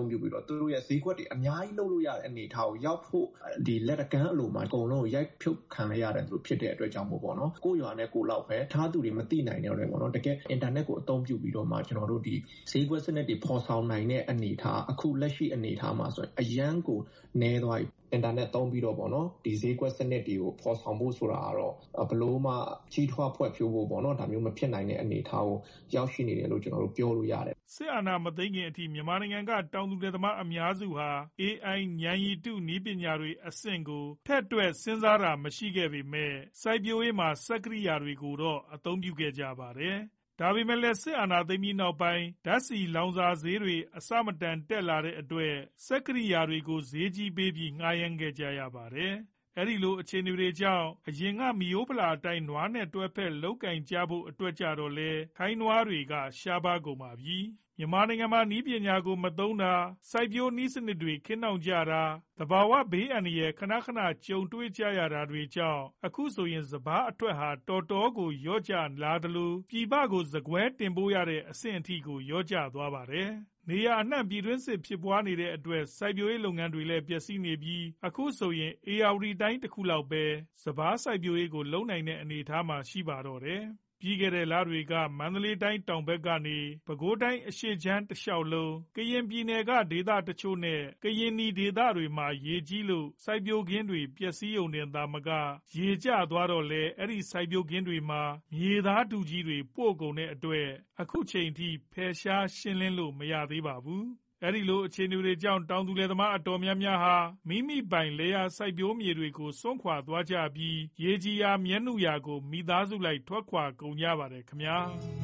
သူတို့ရဲ့ဈေးကွက်တွေအများကြီးလှုပ်လို့ရတဲ့အနေအထားကိုရောက်ဖို့ဒီလက်တကမ်းအလိုမှာအကုန်လုံးကိုရိုက်ဖြုတ်ခံရတဲ့သူဖြစ်တဲ့အတွက်ကြောင့်မို့ပေါ့နော်ကိုရွာနဲ့ကိုလောက်ပဲထားသူတွေမသိနိုင်တော့တယ်ပေါ့နော်တကယ်အင်တာနက်ကိုအသုံးပြုပြီးတော့မှကျွန်တော်တို့ဒီဈေးကွက်စနစ်တွေဖော်ဆောင်နိုင်တဲ့အနေအထားအခုလက်ရှိအနေအထားမှာဆိုရင်အရန်ကိုနည်းသွားပြီအင်တာနက်သုံးပြီးတော့ပေါ့နော်ဒီဈေးကွက်စနစ်တွေကိုဖော်ဆောင်ဖို့ဆိုတာကတော့ဘလို့မှကြီးထွားဖွဲ့ဖြိုးဖို့ပေါ့နော်ဒါမျိုးမဖြစ်နိုင်တဲ့အနေအထားကိုရောက်ရှိနေတယ်လို့ကျွန်တော်တို့ပြောလို့ရတယ်စစ်အာဏာမသိမ်းခင်အထိမြန်မာနိုင်ငံကတောင်သူလယ်သမားအများစုဟာ AI ဉာဏ်ရည်တုနည်းပညာတွေအဆင့်ကိုထက်တွက်စဉ်းစားတာမရှိခဲ့ပေမဲ့စိုက်ပျိုးရေးမှာစက်ကိရိယာတွေကိုတော့အသုံးပြုခဲ့ကြပါတယ်ဒါပေမဲ့လည်းစစ်အာဏာသိမ်းပြီးနောက်ပိုင်းဓာတ်ဆီလောင်စာဈေးတွေအဆမတန်တက်လာတဲ့အတွက်စက်ကိရိယာတွေကိုဈေးကြီးပေးပြီးငှားရမ်းခဲ့ကြရပါတယ်။အဲဒီလိုအခြေအနေတွေကြောင့်အရင်ကမီးရိုးဖလာအတိုင်းနွားနဲ့တွဲဖက်လုပ်ကင်ကြဖို့အတွက်ကြတော့လေထိုင်းနွားတွေကရှားပါးကုန်ပါပြီ။မြန်မာနိုင်ငံမှာနည်းပညာကိုမသုံးတာစိုက်ပျိုးနည်းစနစ်တွေခေတ်နောက်ကျတာသဘာဝဘေးအန္တရာယ်ခဏခဏကြုံတွေ့ကြရတာတွေကြောင့်အခုဆိုရင်စပါးအထွက်ဟာတော်တော်ကိုလျော့ကျလာသလိုပြည်ပကိုစကွဲတင်ပို့ရတဲ့အဆင့်အထိကိုလျော့ကျသွားပါတယ်။နေရာအနှံ့ပြည်တွင်းစစ်ဖြစ်ပွားနေတဲ့အတွက်စိုက်ပျိုးရေးလုပ်ငန်းတွေလည်းပျက်စီးနေပြီးအခုဆိုရင်ဧရာဝတီတိုင်းတစ်ခုလောက်ပဲစပါးစိုက်ပျိုးရေးကိုလုပ်နိုင်တဲ့အနေအထားမှာရှိပါတော့တယ်။ပြီးခဲ့တဲ့လတွေကမန္တလေးတိုင်းတောင်ဘက်ကနေပဲခူးတိုင်းအရှေ့ခြမ်းတစ်လျှောက်လုံးကရင်ပြည်နယ်ကဒေသတချို့နဲ့ကရင်နီဒေသတွေမှာရေကြီးလို့စိုက်ပျိုးခင်းတွေပျက်စီးုံနဲ့သာမကရေကျသွားတော့လေအဲ့ဒီစိုက်ပျိုးခင်းတွေမှာမြေသားတူကြီးတွေပို့ကုန်တဲ့အတွက်အခုချိန်ထိဖယ်ရှားရှင်းလင်းလို့မရသေးပါဘူးအဲဒီလိုအခြေအနေတွေကြောင့်တောင်သူလယ်သမားအတော်များများဟာမိမိပိုင်လယ်ယာစိုက်ပျိုးမြေတွေကိုစွန့်ခွာသွားကြပြီးရေကြီးရာမြက်နုရာကိုမိသားစုလိုက်ထွက်ခွာကုန်ကြပါတယ်ခင်ဗျာ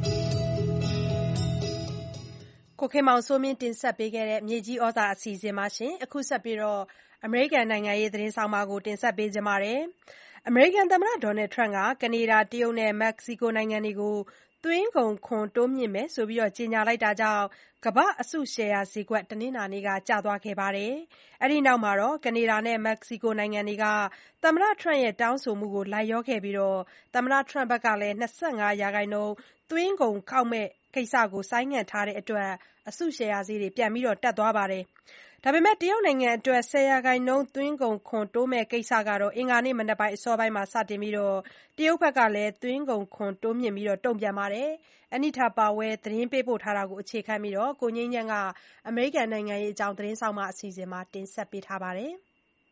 ကိုခင်မောင်စိုးမင်းတင်ဆက်ပေးခဲ့တဲ့မြေကြီးဩဇာအစီအစဉ်မှာအခုဆက်ပြီးအမေရိကန်နိုင်ငံရေးသတင်းဆောင်မကိုတင်ဆက်ပေးကြပါမယ်အမေရိကန်သမ္မတဒေါ်နယ်ထရန့်ကကနေဒါတရုတ်နဲ့မက္ကဆီကိုနိုင်ငံတွေကိုသွင်းကုန်ခွန်တိုးမြှင့်မယ်ဆိုပြီးကြေညာလိုက်တာကြောင့်ကမ္ဘာ့အစုရှယ်ယာဈေးကွက်တနင်္လာနေ့ကကျသွားခဲ့ပါတယ်။အဲဒီနောက်မှာကနေဒါနဲ့မက္ကဆီကိုနိုင်ငံတွေကသမ္မတထရန့်ရဲ့တောင်းဆိုမှုကိုလိုက်လျောခဲ့ပြီးသမ္မတထရန့်ကလည်း25%သွင်းကုန်ကောက်မဲ့ကိစ္စကိုဆိုင်းငံ့ထားတဲ့အတွက်အစုရှယ်ယာဈေးတွေပြန်တက်သွားပါတယ်။ဒါပေမဲ့တရုတ်နိုင်ငံအတွက်10%သွင်းကုန်ခွန်တိုးမဲ့ကိစ္စကတော့အင်္ဂါနေ့မနက်ပိုင်းအစောပိုင်းမှာစတင်ပြီးတရုတ်ဘက်ကလည်းသွင်းကုန်ခွန်တိုးမြှင့်ပြီးတုံ့ပြန်ပါတယ်။ Anita Powell သတင်းပေးပို့ထားတာကိုအခြေခံပြီးကိုငြိမ်းချမ်းကအမေရိကန်နိုင်ငံရေးအကြောင်းသတင်းဆောင်မအစီအစဉ်မှာတင်ဆက်ပေးထားပါတယ်။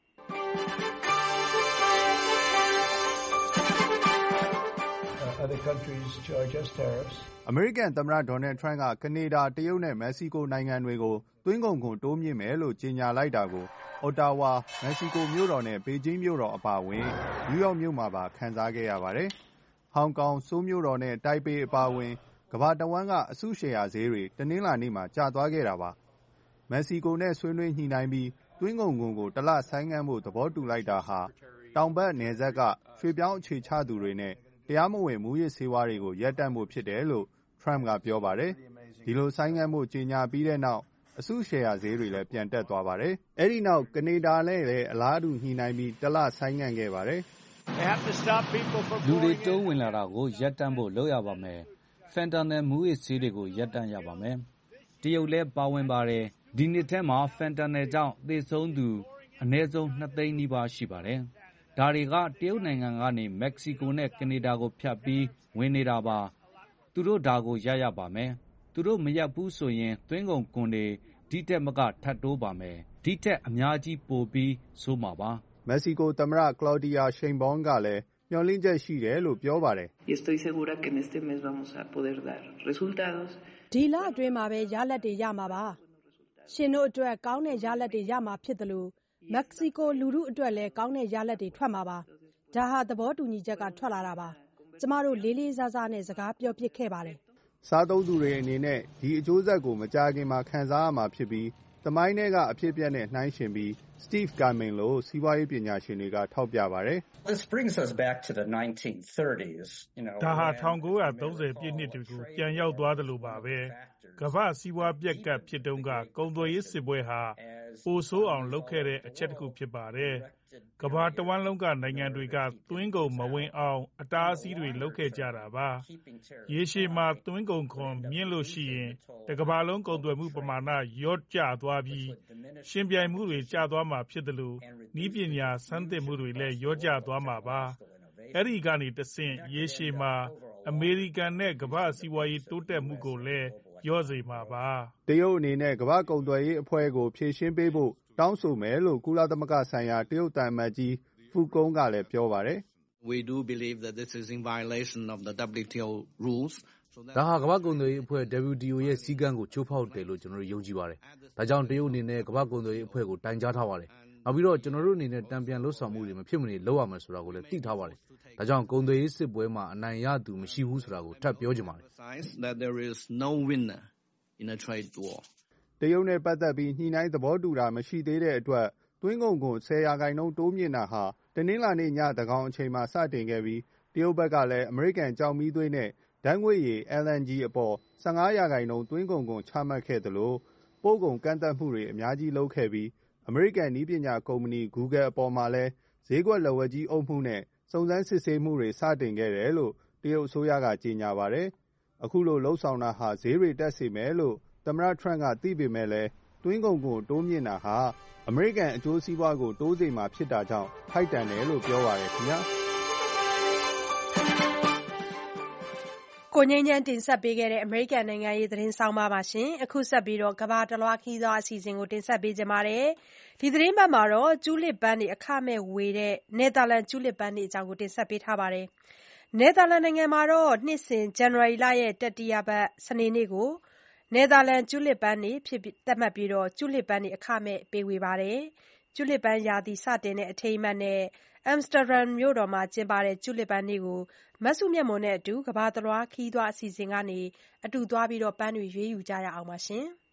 အမေရိကန်သမ္မတဒေါ်နယ်ထရန့်ကကနေဒါတရုတ်နဲ့မက္ကဆီကိုနိုင်ငံတွေကိုသွင်းကုန်ခွန်တိုးမြှင့်မယ်လို့ကြေညာလိုက်တာကိုအော်တာဝါမက္ကဆီကိုမြို့တော်နဲ့ဘေဂျင်းမြို့တော်အပါအဝင်နယူးယောက်မြို့မှာပါခံစားခဲ့ရပါတယ်။ဟောင်ကောင်ဆိုးလ်မြို့တော်နဲ့တိုင်ပေအပါအဝင်ကမ္ဘာတဝန်းကအစုရှယ်ယာဈေးတွေတနင်္လာနေ့မှာကျသွားခဲ့တာပါ။မက္ကဆီကိုနဲ့ဆွေးနွေးညှိနှိုင်းပြီးသွင်းကုန်ခွန်ကိုတစ်လဆိုင်းငံ့ဖို့သဘောတူလိုက်တာဟာတောင်ဘက်နယ်စပ်ကရွှေ့ပြောင်းအခြေချသူတွေနဲ့တရားမဝင်မူးယစ်ဆေးဝါးတွေကိုရပ်တန့်ဖို့ဖြစ်တယ်လို့ထရန့်ကပြောပါတယ်။ဒီလိုဆိုင်းငံ့ဖို့ကြေညာပြီးတဲ့နောက်အစုရှယ်ယာဈေးတွေလည်းပြန်တက်သွားပါတယ်။အဲဒီနောက်ကနေဒါနဲ့လည်းအလားတူညှိနှိုင်းပြီးတစ်လဆိုင်းငံ့ခဲ့ပါတယ်။လူတွေတိုးဝင်လာတာကိုရပ်တန့်ဖို့လုပ်ရပါမယ်။ Fentanyl မူးယစ်ဆေးတွေကိုရပ်တန့်ရပါမယ်။တရုတ်လည်းပါဝင်ပါတယ်။ဒီနှစ်ထဲမှာ Fentanyl ကြောင့်သေဆုံးသူအနည်းဆုံး2 သိန်းနီးပါးရှိပါတယ်။ဒါတွေကတရုတ်နိုင်ငံကနေမက္ကဆီကိုနဲ့ကနေဒါကိုဖြတ်ပြီးဝင်နေတာပါ။သူတို့ဒါကိုရပ်ရပါမယ်။သူတို့မရပ်ဘူးဆိုရင်သွင်းကုန်ခွန်တွေဒီထက်မကထပ်တိုးပါမယ်။ဒီထက်အများကြီးပိုပြီးဆိုးမှာပါ။မက္ကဆီကိုသမ္မတကလော်ဒီယာရှိန်ဘောင်းကလည်းမျှော်လင့်ချက်ရှိတယ်လို့ပြောပါတယ်။ဒီလအတွင်းမှာပဲရလဒ်တွေရမှာပါ။ရှင်တို့အတွက်ကောင်းတဲ့ရလဒ်တွေရမှာဖြစ်တယ်လို့မက္ကဆီကိုလူထုအတွက်လည်းကောင်းတဲ့ရလဒ်တွေထွက်မှာပါ။ဒါဟာသဘောတူညီချက်ကထွက်လာတာပါ။ကျမတို့လေးလေးစားစားနဲ့စကားပြောဖြစ်ခဲ့ပါတယ်။စားသုံးသူတွေအနေနဲ့ဒီအကျိုးဆက်ကိုမကြာခင်မှာခံစားရမှာဖြစ်ပြီးသမိုင်းထဲကအဖြစ်အပျက်နဲ့နှိုင်းယှဉ်ပြီး Steve Carmine လိုစီးပွားရေးပညာရှင်တွေကထောက်ပြပါတယ်။ဒါဟာ1930ပြည့်နှစ်တွေကိုပြန်ရောက်သွားသလိုပါပဲ။ကမ္ဘာစီးပွားပျက်ကပ်ဖြစ်တုန်းကကုန်သွယ်ရေးစစ်ပွဲဟာပိုဆိုးအောင်လုပ်ခဲ့တဲ့အချက်တစ်ခုဖြစ်ပါတယ်။ကမ္ဘာတဝန်းလုံးကနိုင်ငံတွေကသွင်းကုန်မဝင်အောင်အတားအဆီးတွေလုပ်ခဲ့ကြတာပါ။ရေရှည်မှာသွင်းကုန်ခွန်မြင့်လို့ရှိရင်တစ်ကမ္ဘာလုံးကုန်သွယ်မှုပမာဏလျော့ကျသွားပြီးရှင်ပြိုင်မှုတွေကျသွားမှာဖြစ်တယ်လို့နည်းပညာစမ်းသစ်မှုတွေလည်းလျော့ကျသွားမှာပါ။အဲ့ဒီကနေတဆင့်ရေရှည်မှာအမေရိကန်နဲ့ကမ္ဘာစီးပွားရေးတိုးတက်မှုကိုလည်းရော့စေမှာပါ။တရုတ်အနေနဲ့ကမ္ဘာကုန်သွယ်ရေးအဖွဲ့ကိုဖြည့်ရှင်းပေးဖို့တောင်းဆိုမယ်လို့ကုလသမဂ္ဂဆိုင်ရာတရုတ်သံအမတ်ကြီးဖူကုန်းကလည်းပြောပါတယ်။ We do believe that this is in violation of the WTO rules. ဒါဟာကမ္ဘာကုန်သွယ်ရေးအဖွဲ့ WTO ရဲ့စည်းကမ်းကိုချိုးဖောက်တယ်လို့ကျွန်တော်တို့ယုံကြည်ပါတယ်။ဒါကြောင့်တရုတ်အနေနဲ့ကမ္ဘာကုန်သွယ်ရေးအဖွဲ့ကိုတိုင်ကြားထားပါတယ်။နောက်ပြီးတော့ကျွန်တော်တို့အနေနဲ့တံပြန်လှုပ်ဆောင်မှုတွေမဖြစ်မနေလုပ်ရမယ်ဆိုတာကိုလည်းသိထားပါတယ်။ဒါကြောင့်ကုန်သွယ်ရေးစစ်ပွဲမှာအနိုင်ရသူမရှိဘူးဆိုတာကိုထပ်ပြောချင်ပါတယ်။ That there is no winner in a trade war. တရုတ်နဲ့ပတ်သက်ပြီးညှိနှိုင်းသဘောတူတာမရှိသေးတဲ့အတွက်သွင်းကုန်ခွန် 10% တိုးမြင့်တာဟာတနင်္လာနေ့ညသန်းခေါင်အချိန်မှာစတင်ခဲ့ပြီးတရုတ်ဘက်ကလည်းအမေရိကန်ကျောက်မီးသွေးနဲ့ဓာတ်ငွေ့ရည် LNG အပေါ် 15% သွင်းကုန်ခွန်ချမှတ်ခဲ့သလိုပို့ကုန်ကန့်သတ်မှုတွေအများကြီးလုပ်ခဲ့ပြီးအမေရိကန်နည်းပညာကုမ္ပဏီ Google အပေါ်မှာလည်းဈေးကွက်လက်ဝါးကြီးအုပ်မှုနဲ့စုံစမ်းစစ်ဆေးမှုတွေစတင်ခဲ့တယ်လို့တရုတ်အစိုးရကကြေညာပါတယ်။အခုလိုလှုပ်ဆောင်တာဟာဈေးတွေတက်စေမယ်လို့သမ္မတ Trump ကသိပေမဲ့လည်းသွင်းကုန်ခွန်တိုးမြင့်တာဟာအမေရိကန်အကျိုးစီးပွားကိုတိုးစေမှာဖြစ်တာကြောင့်ထိုက်တန်တယ်လို့ပြောပါတယ်ခင်ဗျာကိုငြိမ်းချမ်းတင်ဆက်ပေးခဲ့တဲ့အမေရိကန်နိုင်ငံရေးသတင်းဆောင်ပါအခုဆက်ပြီးကမ္ဘာတလွှားခရီးသွားအစီအစဉ်ကိုတင်ဆက်ပေးကြပါမယ်။ဒီသတင်းပတ်မှာတော့ကျူလစ်ပန်းတွေအခမဲ့ဝေတဲ့နယ်သာလန်ကျူလစ်ပန်းတွေအကြောင်းကိုတင်ဆက်ပေးထားပါတယ်။နယ်သာလန်နိုင်ငံမှာတော့နှစ်စဉ်ဇန်နဝါရီလရဲ့တတိယပတ်စနေနေ့ကိုနယ်သာလန်ကျူလစ်ပန်းတွေဖြစ်သတ်မှတ်ပြီးကျူလစ်ပန်းတွေအခမဲ့ပေးဝေပါတယ်။ကျူလစ်ပန်းရာသီစတင်တဲ့အထိမ်းအမှတ်နဲ့Amsterdam မြို့တော်မှာကျင်းပတဲ့ကျူလစ်ပန်းနေ့ကိုမစုမြတ်မွန်နဲ့အတူကမ္ဘာတလွှားခရီးသွားအစီအစဉ်ကနေအတူသွားပြီးပန်းတွေရွေးယူကြရအောင်ပါရှင်။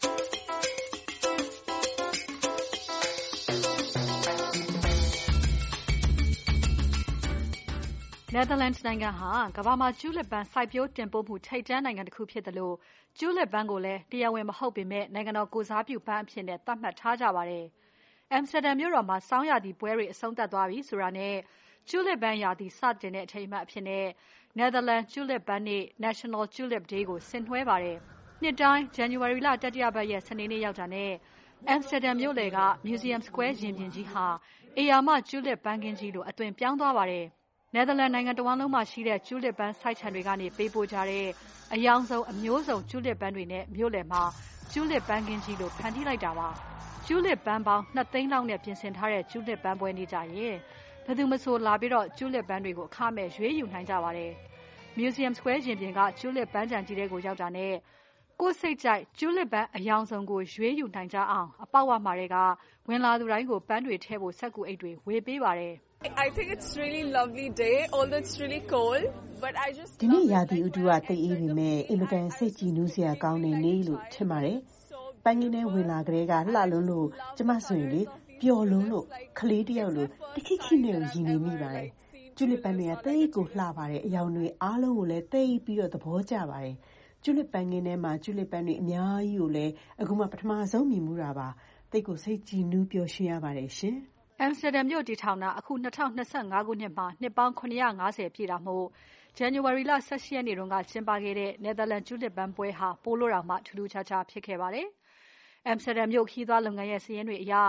နယ်သာလန်နိုင်ငံဟာကမ္ဘာမှာကျူလစ်ပန်းစိုက်ပျိုးတင်ပို့မှုထိပ်တန်းနိုင်ငံတစ်ခုဖြစ်တယ်လို့ကျူလစ်ပန်းကိုလည်းတရားဝင်မဟုတ်ပေမဲ့နိုင်ငံတော်ကိုစားပြုပန်းအဖြစ်နဲ့သတ်မှတ်ထားကြပါတယ်။ Amsterdam မြို့တော်မှာဆောင်းရာသီပွဲတွေအဆုံးသတ်သွားပြီဆိုတာနဲ့ကျူလစ်ပန်းရာသီစတင်တဲ့အထိမ်းအမှတ်အဖြစ်နဲ့ Netherlands Tulip ပန်းနေ့ National Tulip Day ကိုဆင်နွှဲပါတယ်။နှစ်တိုင်းဇန်နဝါရီလတတိယပတ်ရဲ့စနေနေ့ရောက်တာနဲ့ Amsterdam မြို့လယ်က Museum Square ရင်ပြင်ကြီးဟာဧရာမကျူလစ်ပန်းခင်းကြီးလိုအသွင်ပြောင်းသွားပါတယ်။ Netherlands နိုင်ငံတဝန်းလုံးမှာရှိတဲ့ကျူလစ်ပန်းစိုက်ခြံတွေကနေပေးပို့ကြတဲ့အယောင်စုံအမျိုးစုံကျူလစ်ပန်းတွေနဲ့မြို့လယ်မှာကျူလစ်ပန်းခင်းကြီးလိုဖန်တီးလိုက်တာပါ။ကျူလစ်ပန်းပေါင်း2သိန်းလောက်နဲ့ပြင်ဆင်ထားတဲ့ကျူလစ်ပန်းပွဲနေကြရင်ဘယ်သူမဆိုလာပြီးကျူလစ်ပန်းတွေကိုအခမဲ့ရွေးယူနိုင်ကြပါတယ်။ Museum Square ရင်ပြင်ကကျူလစ်ပန်းခြံကြီးတွေကိုရောက်တာနဲ့ကိုယ်စိတ်ကြိုက်ကျူလစ်ပန်းအယောင်စုံကိုရွေးယူနိုင်ကြအောင်အပေါက်ဝမှာတွေကဝင်လာသူတိုင်းကိုပန်းတွေထည့်ဖို့စက္ကူအိတ်တွေဝေပေးပါတယ် I think it's really lovely day although it's really cold but I just ဒီနေ့ရာသီဥတုကသိပ်အေးပေမဲ့အင်မတန်စိတ်ကြည်နူးစရာကောင်းတဲ့နေ့လို့ထင်ပါတယ်။ပန်းကင်းထဲဝင်လာကြတဲ့ကလှလွန်းလို့ကျမဆိုရင်လေပျော်လွန်းလို့ခလေးတယောက်လိုတခိခိနဲ့ရည်နေမိပါတယ်။ကျူလစ်ပန်းတွေကသိပ်ကိုလှပါတယ်အယောင်တွေအားလုံးကိုလည်းသိပ်ပြီးသဘောကျပါတယ်။ကျူလစ်ပန်းကင်းထဲမှာကျူလစ်ပန်းတွေအများကြီးကိုလည်းအခုမှပထမဆုံးမြင်မှုတာပါ။သိပ်ကိုစိတ်ကြည်နူးပျော်ရွှင်ရပါတယ်ရှင်။ Amsterdam မြို့တည်ထောင်တာအခု2025ခုနှစ်မှာနှစ်ပေါင်း950ပြည့်တာမို့ဇန်နဝါရီလ18ရက်နေ့တုန်းကကျင်းပခဲ့တဲ့ Netherlands ကျူလစ်ပန်းပွဲဟာပိုလို့တောင်မှထူးထူးခြားခြားဖြစ်ခဲ့ပါတယ်။ Amsterdam မြို့ခရီးသွားလုပ်ငန်းရဲ့စာရင်းတွေအရ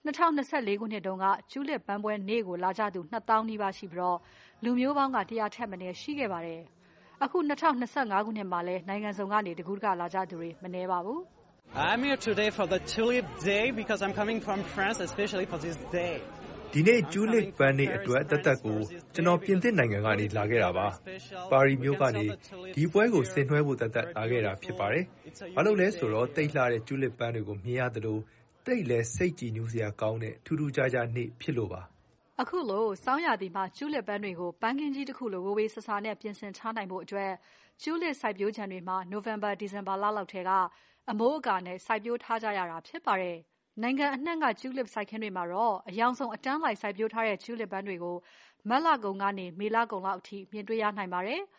2024ခုနှစ်တုန်းကကျူလစ်ပန်းပွဲနေ့ကိုလာကြသူ2000နီးပါးရှိပြီးလူမျိုးပေါင်းက100ထက်မနည်းရှိခဲ့ပါတယ်။အခု2025ခုနှစ်မှာလည်းနိုင်ငံစုံကနေတကူးတကလာကြသူတွေမနည်းပါဘူး။ I'm here today for the Tulip Day because I'm coming from France especially for this day. ဒီနေ့ကျူလစ်ပန်းနေ့အတွက်သက်သက်ကိုကျွန်တော်ပြင်သစ်နိုင်ငံကနေလာခဲ့တာပါ။ပါရီမြို့ကနေဒီပွဲကိုဆင်နွှဲဖို့သက်သက်လာခဲ့တာဖြစ်ပါတယ်။ဘာလို့လဲဆိုတော့တိတ်လှတဲ့ကျူလစ်ပန်းတွေကိုမြင်ရသလိုတိတ်လဲစိတ်ကြည်နူးစရာကောင်းတဲ့ထူးထူးခြားခြားနေ့ဖြစ်လို့ပါ။အခုလိုဆောင်းရာသီမှာကျူလစ်ပန်းတွေကိုပန်းခင်းကြီးတစ်ခုလိုဝေဝေးဆဆာနဲ့ပြင်ဆင်ထားနိုင်ဖို့အတွက်ကျူလစ်စိုက်ပျိုးခြံတွေမှာ November, December လလောက်ထဲကအမိုးအကာနဲ့စိုက်ပျိုးထားကြရတာဖြစ်ပါတယ်။နိုင်ငံအနှံ့ကကျူလစ်စိုက်ခင်းတွေမှာတော့အယောင်ဆုံးအတန်းလိုက်စိုက်ပျိုးထားတဲ့ကျူလစ်ပန်းတွေကိုမတ်လကုန်ကနေမေလကုန်လောက်အထိမြင်တွေ့ရနိုင်ပါတယ်။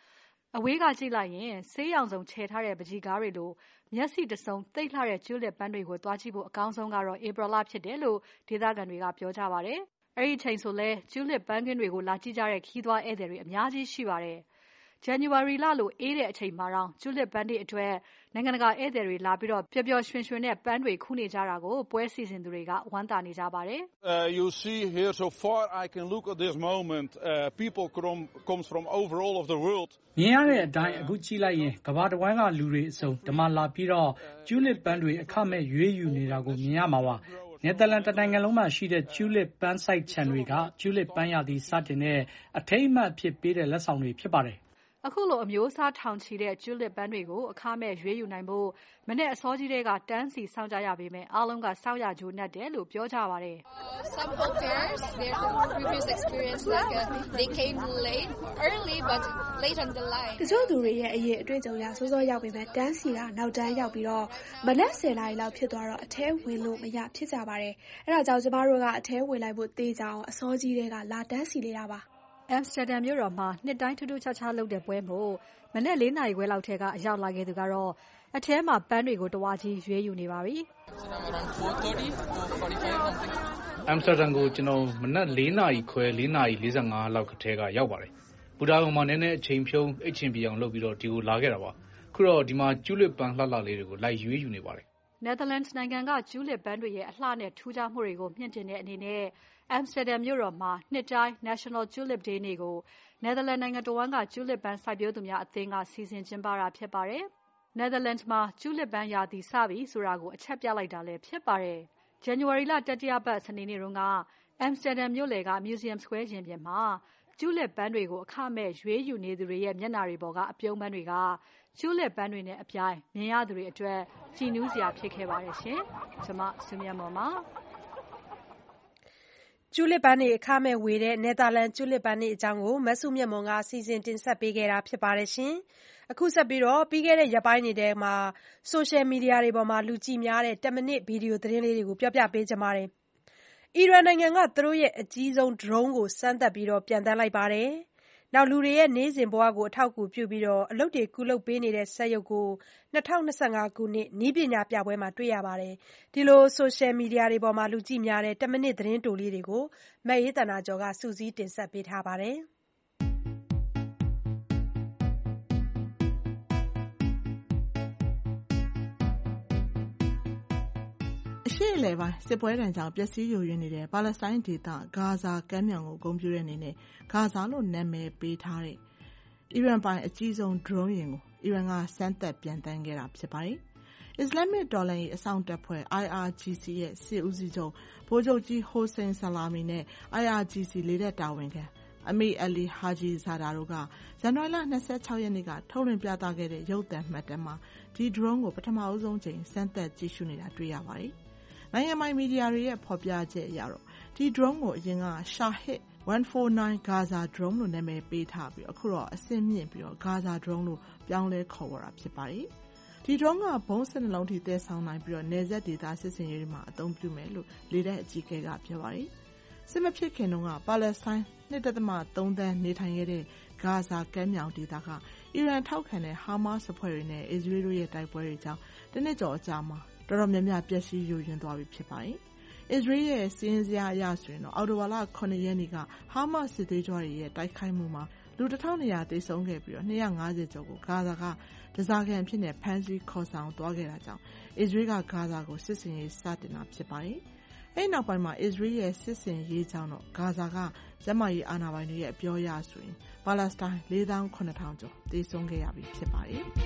အဝေးကကြည့်လိုက်ရင်ဆေးရောင်စုံချဲထားတဲ့ပကြီကားတွေလိုမျက်စိတစုံသိပ်လှတဲ့ကျူလစ်ပန်းတွေကိုသွားကြည့်ဖို့အကောင်းဆုံးကတော့ဧပြီလဖြစ်တယ်လို့ဒေသခံတွေကပြောကြပါတယ်။အဲ့ဒီချိန်ဆိုလဲကျူလစ်ပန်းခင်းတွေကိုလာကြည့်ကြတဲ့ခီးသွွားဧည့်သည်တွေအများကြီးရှိပါတယ်။ January လလိုအေးတဲ့အချိန်မှာတော့ကျူလစ်ပန်းတွေအတွက်နိုင်ငံတကာဧည့်သည်တွေလာပြီးတော့ပျော်ပျော်ရွှင်ရွှင်နဲ့ပန်းတွေခူးနေကြတာကိုပွဲစီစဉ်သူတွေကဝမ်းသာနေကြပါတယ်။ You see here so far I can look at this moment people comes from over all of the world မြင်ရတဲ့အတိုင်းအခုကြည့်လိုက်ရင်ကမ္ဘာတစ်ဝန်းကလူတွေအစုံဒီမှာလာပြီးတော့ကျူလစ်ပန်းတွေအခမဲ့ရွေးယူနေတာကိုမြင်ရမှာပါ။နယ်သာလန်နိုင်ငံလုံးမှာရှိတဲ့ကျူလစ်ပန်းစိုက်ခြံတွေကကျူလစ်ပန်းရာသီစတင်တဲ့အထိမ်းအမှတ်အဖြစ်ပေးတဲ့လက်ဆောင်တွေဖြစ်ပါတယ်။အခုလိုအမျိုးအစားထောင်ချီတဲ့ကျူလစ်ပန်းတွေကိုအခမဲ့ရွေးယူနိုင်ဖို့မနေ့အစောကြီးတွေကတန်းစီစောင့်ကြရပေမဲ့အားလုံးကစောင့်ရကြိုးနဲ့တယ်လို့ပြောကြပါတယ်။ Some book fairs their previous experience like they came late early but late on the line တချို့သူတွေရဲ့အရေးအတွေ့အကြုံရစောစောရောက်ပေမဲ့တန်းစီတာနောက်တန်းရောက်ပြီးတော့မနက်10 နာရီလောက်ဖြစ်သွားတော့အထဲဝင်လို့မရဖြစ်ကြပါတယ်။အဲဒါကြောင့်ကျမတို့ကအထဲဝင်လိုက်ဖို့တေးကြအောင်အစောကြီးတွေကလာတန်းစီနေတာပါ။ Amsterdam မြို့တော်မှာနှစ်တိုင်းထူးထူးခြားခြားလုပ်တဲ့ပွဲမို့မနေ့4 နာရီခွဲလောက်ထဲကအရောက်လာခဲ့သူကတော့အထဲမှာပန်းတွေကိုတဝါကြီးရွေးယူနေပါပြီ။ Amsterdam ကိုကျွန်တော်မနက်4 နာရီခွဲ4 နာရီ 45 လောက်ထဲကရောက်ပါတယ်။ဘူတာဘုံမှာနည်းနည်းအချိန်ဖြုံးအိတ်ချင်ပြအောင်လုပ်ပြီးတော့ဒီကိုလာခဲ့တာပါ။ခုတော့ဒီမှာကျူလစ်ပန်းလှလှလေးတွေကိုလိုက်ရွေးယူနေပါတယ်။ Netherlands နိုင်ငံကကျူလစ်ပန်းတွေရဲ့အလှနဲ့ထူးခြားမှုတွေကိုမြင့်တင်တဲ့အနေနဲ့ Amsterdam မြို့တော်မှာနှစ်တိုင်း National Tulip Day နေ့ကို Netherlands နိုင်ငံတော်ဝန်ကကျူလစ်ပန်းစိုက်ပျိုးသူများအသင်းကစီစဉ်ကျင်းပတာဖြစ်ပါတယ်။ Netherlands မှာကျူလစ်ပန်းရာသီစပြီဆိုတာကိုအချက်ပြလိုက်တာလည်းဖြစ်ပါတယ်။ January လတတိယပတ်စနေနေ့တုန်းက Amsterdam မြို့လယ်က Museum Square ရင်ပြင်မှာကျူလစ်ပန်းတွေကိုအခမဲ့ရွေးယူနေသူတွေရဲ့မျက်နှာတွေပေါ်ကအပြုံးပန်းတွေကကျူလစ်ပန်းတွေနဲ့အပြိုင်မြင်ရသူတွေအတွက်ကြည်နူးစရာဖြစ်ခဲ့ပါတယ်ရှင်။ကျွန်မစုမြတ်မော်ပါကျူလစ်ပန်းတွေအခမဲ့ဝေတဲ့နယ်သာလန်ကျူလစ်ပန်းတွေအကြောင်းကိုမစုမြတ်မွန်ကအစီအစဉ်တင်ဆက်ပေးခဲ့တာဖြစ်ပါတယ်ရှင်။အခုဆက်ပြီးပြီးခဲ့တဲ့ရက်ပိုင်းတွေထဲမှာဆိုရှယ်မီဒီယာတွေပေါ်မှာလူကြည့်များတဲ့10 မိနစ်ဗီဒီယိုသတင်းလေးတွေကိုပြောပြပေးချင်ပါတယ်။အီရန်နိုင်ငံကသူတို့ရဲ့အကြီးဆုံး drone ကိုစမ်းသပ်ပြီးပျံသန်းလိုက်ပါတယ်။နောက်လူတွေရဲ့နေ့စဉ်ဘဝကိုအထောက်အကူပြုပြီးအလုပ်တွေကူလုပ်ပေးနေတဲ့စက်ရုပ်ကို2025ခုနှစ်နည်းပညာပြပွဲမှာတွေ့ရပါတယ်။ဒီလိုဆိုရှယ်မီဒီယာတွေပေါ်မှာလူကြည့်များတဲ့10 မိနစ်သတင်းတိုလေးတွေကိုမအေးသန္တာကျော်ကစုစည်းတင်ဆက်ပေးထားပါတယ်။အရှေ့အလယ်ပိုင်းစစ်ပွဲဒဏ်ကြောင့်ပျက်စီးယိုယွင်းနေတဲ့ပါလက်စတိုင်းဒေသဂါဇာကမ်းမြောင်ကိုဂုဏ်ပြုတဲ့အနေနဲ့ဂါဇာလို့နာမည်ပေးထားတဲ့အီရန်ပိုင်အကြီးဆုံး drone ယာဉ်ကိုအီရန်ကစမ်းသပ်ပျံသန်းခဲ့တာဖြစ်ပါတယ်။ အစ္စလာမစ်တော်လှန်ရေးအစောင့်တပ်ဖွဲ့ IRGC ရဲ့စစ်ဦးစီးချုပ်ဗိုလ်ချုပ်ကြီးဟိုစိန်ဆလာမီနဲ့ IRGC လေတပ်တာဝန်ခံအမီအလီဟာဂျီဇာဒါတို့ကဇန်နဝါရီလ26 ရက်နေ့ကထုတ်လွှင့်ပြသခဲ့တဲ့ရုပ်သံမှတ်တမ်းမှာဒီ drone ကိုပထမဦးဆုံးချိန်စမ်းသပ်ကြည့်ရှုနေတာတွေ့ရပါတယ်။နိုင်ငံပိုင်မီဒီယာတွေရဲ့ဖော်ပြချက်အရတော့ဒီ drone ကိုအရင်က Shahid 149 Gaza drone လို့နာမည်ပေးထားပြီးအခုတော့အဆင့်မြင့်ပြီးGaza drone လို့ပြောင်းလဲခေါ်ဝေါ်တာဖြစ်ပါတယ်။ဒီ drone ကဘုံး12လုံးထိသယ်ဆောင်နိုင်ပြီးနယ်စပ်ဒေသစစ်စင်ရေးတွေမှာအသုံးပြုမယ်လို့လေတပ်အကြီးအကဲကပြောပါတယ်။စစ်မဖြစ်ခင်တုန်းကပါလက်စတိုင်း 2.3 သန်းနေထိုင်ခဲ့တဲ့ဂါဇာကမ်းမြောင်ဒေသကအီရန်ထောက်ခံတဲ့ဟာမတ်စ်အဖွဲ့တွေနဲ့အစ္စရေးတို့ရဲ့တိုက်ပွဲတွေကြောင့်တစ်နှစ်ကျော်အကြာမှာတော်တော်များများပျက်စီးယိုယွင်းသွားပြီဖြစ်ပါတယ်။အစ္စရေးရဲ့စီးရင်စရာအရဆိုရင်အော်တိုဘာလ9 ရက်နေ့ကဟာမတ်စ်စစ်သွေးကြွတွေရဲ့တိုက်ခိုက်မှုမှာလူ1200သေဆုံးခဲ့ပြီး250ကျော်ကိုဂါဇာကဓားစာခံအဖြစ်နဲ့ဖမ်းဆီးခေါ်ဆောင်သွားခဲ့တာကြောင့်အစ္စရေးကဂါဇာကိုစစ်စင်ရေးစတင်တာဖြစ်ပါတယ်။အဲဒီနောက်ပိုင်းမှာအစ္စရေးရဲ့စစ်စင်ရေးကြောင့်တော့ဂါဇာကကျန်းမာရေးအာဏာပိုင်တွေရဲ့အပြောအရဆိုရင်ပါလက်စတိုင်း 4,900 ကျော်သေဆုံးခဲ့ရပြီဖြစ်ပါတယ်။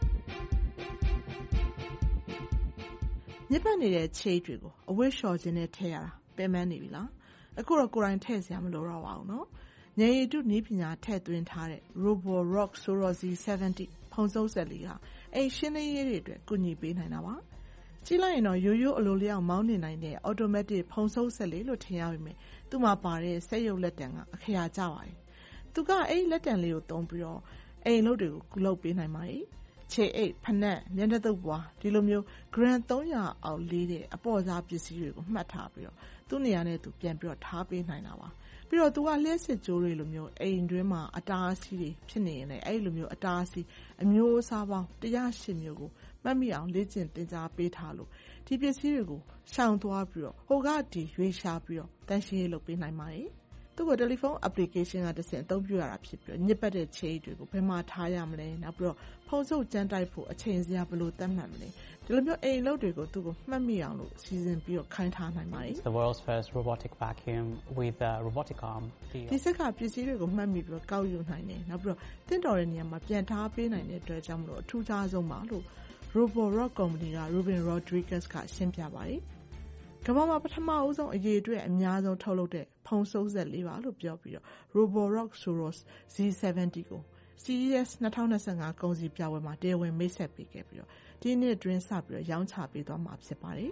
ညစ်ပတ်နေတဲ့ချိတ်တွေကိုအဝတ်လျှော်ခြင်းနဲ့ထည့်ရတာပင်ပန်းနေပြီလားအခုတော့ကိုယ်တိုင်ထည့်စရာမလိုတော့ပါဘူးနော်ညရည်တုနည်းပညာထည့်သွင်းထားတဲ့ Roborock Sorozi 70ဖုံးစုပ်ဆက်လေးကအိမ်ရှင်းလင်းရေးတွေအတွက်ကူညီပေးနိုင်တာပါကြည့်လိုက်ရင်တော့ရိုးရိုးအလိုလျောက်မောင်းနေနိုင်တဲ့ automatic ဖုံးစုပ်ဆက်လေးလို့ထင်ရပေမဲ့သူ့မှာပါတဲ့စက်ရုပ်လက်တံကအခရာကျပါတယ်သူကအဲ့ဒီလက်တံလေးကိုသုံးပြီးတော့အိမ်လုပ်တွေကိုကူလုပ်ပေးနိုင်ပါတယ်ခြေအိတ်ဖနက်မျက်နှာသုတ်ပွားဒီလိုမျိုး gram 300အောက်လေးတဲ့အပေါ်စားပစ္စည်းတွေကိုမှတ်ထားပြီးတော့သူ့နေရာနဲ့သူပြန်ပြီးတော့ထားပေးနိုင်တာပါပြီးတော့သူကလျှက်စစ်ကြိုးတွေလိုမျိုးအိမ်တွင်းမှာအတားအဆီးတွေဖြစ်နေရင်လည်းအဲ့လိုမျိုးအတားအဆီးအမျိုးအစားပေါင်း108မျိုးကိုမှတ်မိအောင်လေ့ကျင့်သင်ကြားပေးထားလို့ဒီပစ္စည်းတွေကိုရှောင်သွားပြီးတော့ဟိုကဒီရွေးရှားပြီးတော့တန်ရှင်းရေးလုပ်ပေးနိုင်ပါတယ်သူ့ကိုတယ်လီဖုန်း application ကတစ်ဆင့်အသုံးပြုရတာဖြစ်ပြီးညစ်ပတ်တဲ့ခြေတွေကိုဘယ်မှာထားရမလဲနောက်ပြီးတော့ဖုန်းစုပ်ကြမ်းတိုက်ဖို့အချိန်စရာဘယ်လိုသတ်မှတ်မလဲဒီလိုမျိုးအိမ်လုပ်တွေကိုသူ့ကိုမှတ်မိအောင်လို့စီစဉ်ပြီးတော့ခိုင်းထားနိုင်ပါတယ် The world's first robotic vacuum with a robotic arm ဒီစက်ကပစ္စည်းတွေကိုမှတ်မိပြီးတော့ကောက်ယူနိုင်တယ်နောက်ပြီးတော့တင့်တော်တဲ့နေရာမှာပြန်ထားပေးနိုင်တဲ့အတွက်ကြောင့်မလို့အထူးခြားဆုံးပါလို့ Roborock Company က Ruben Rodriguez ကရှင်းပြပါတယ်ကမ္ဘာမှာပထမအဦးဆုံးအရေးအတွက်အများဆုံးထုတ်လုပ်တဲ့ဖုန်းစုပ်ဆက်လေးပါလို့ပြောပြီးတော့ Roborock Soros Z70 ကို CES 2025 ကုန်စည်ပြပွဲမှာတရားဝင်မိတ်ဆက်ပေးခဲ့ပြီးတော့ဒီနှစ်အတွင်းစပြီးတော့ရောင်းချပေးသွားမှာဖြစ်ပါတယ်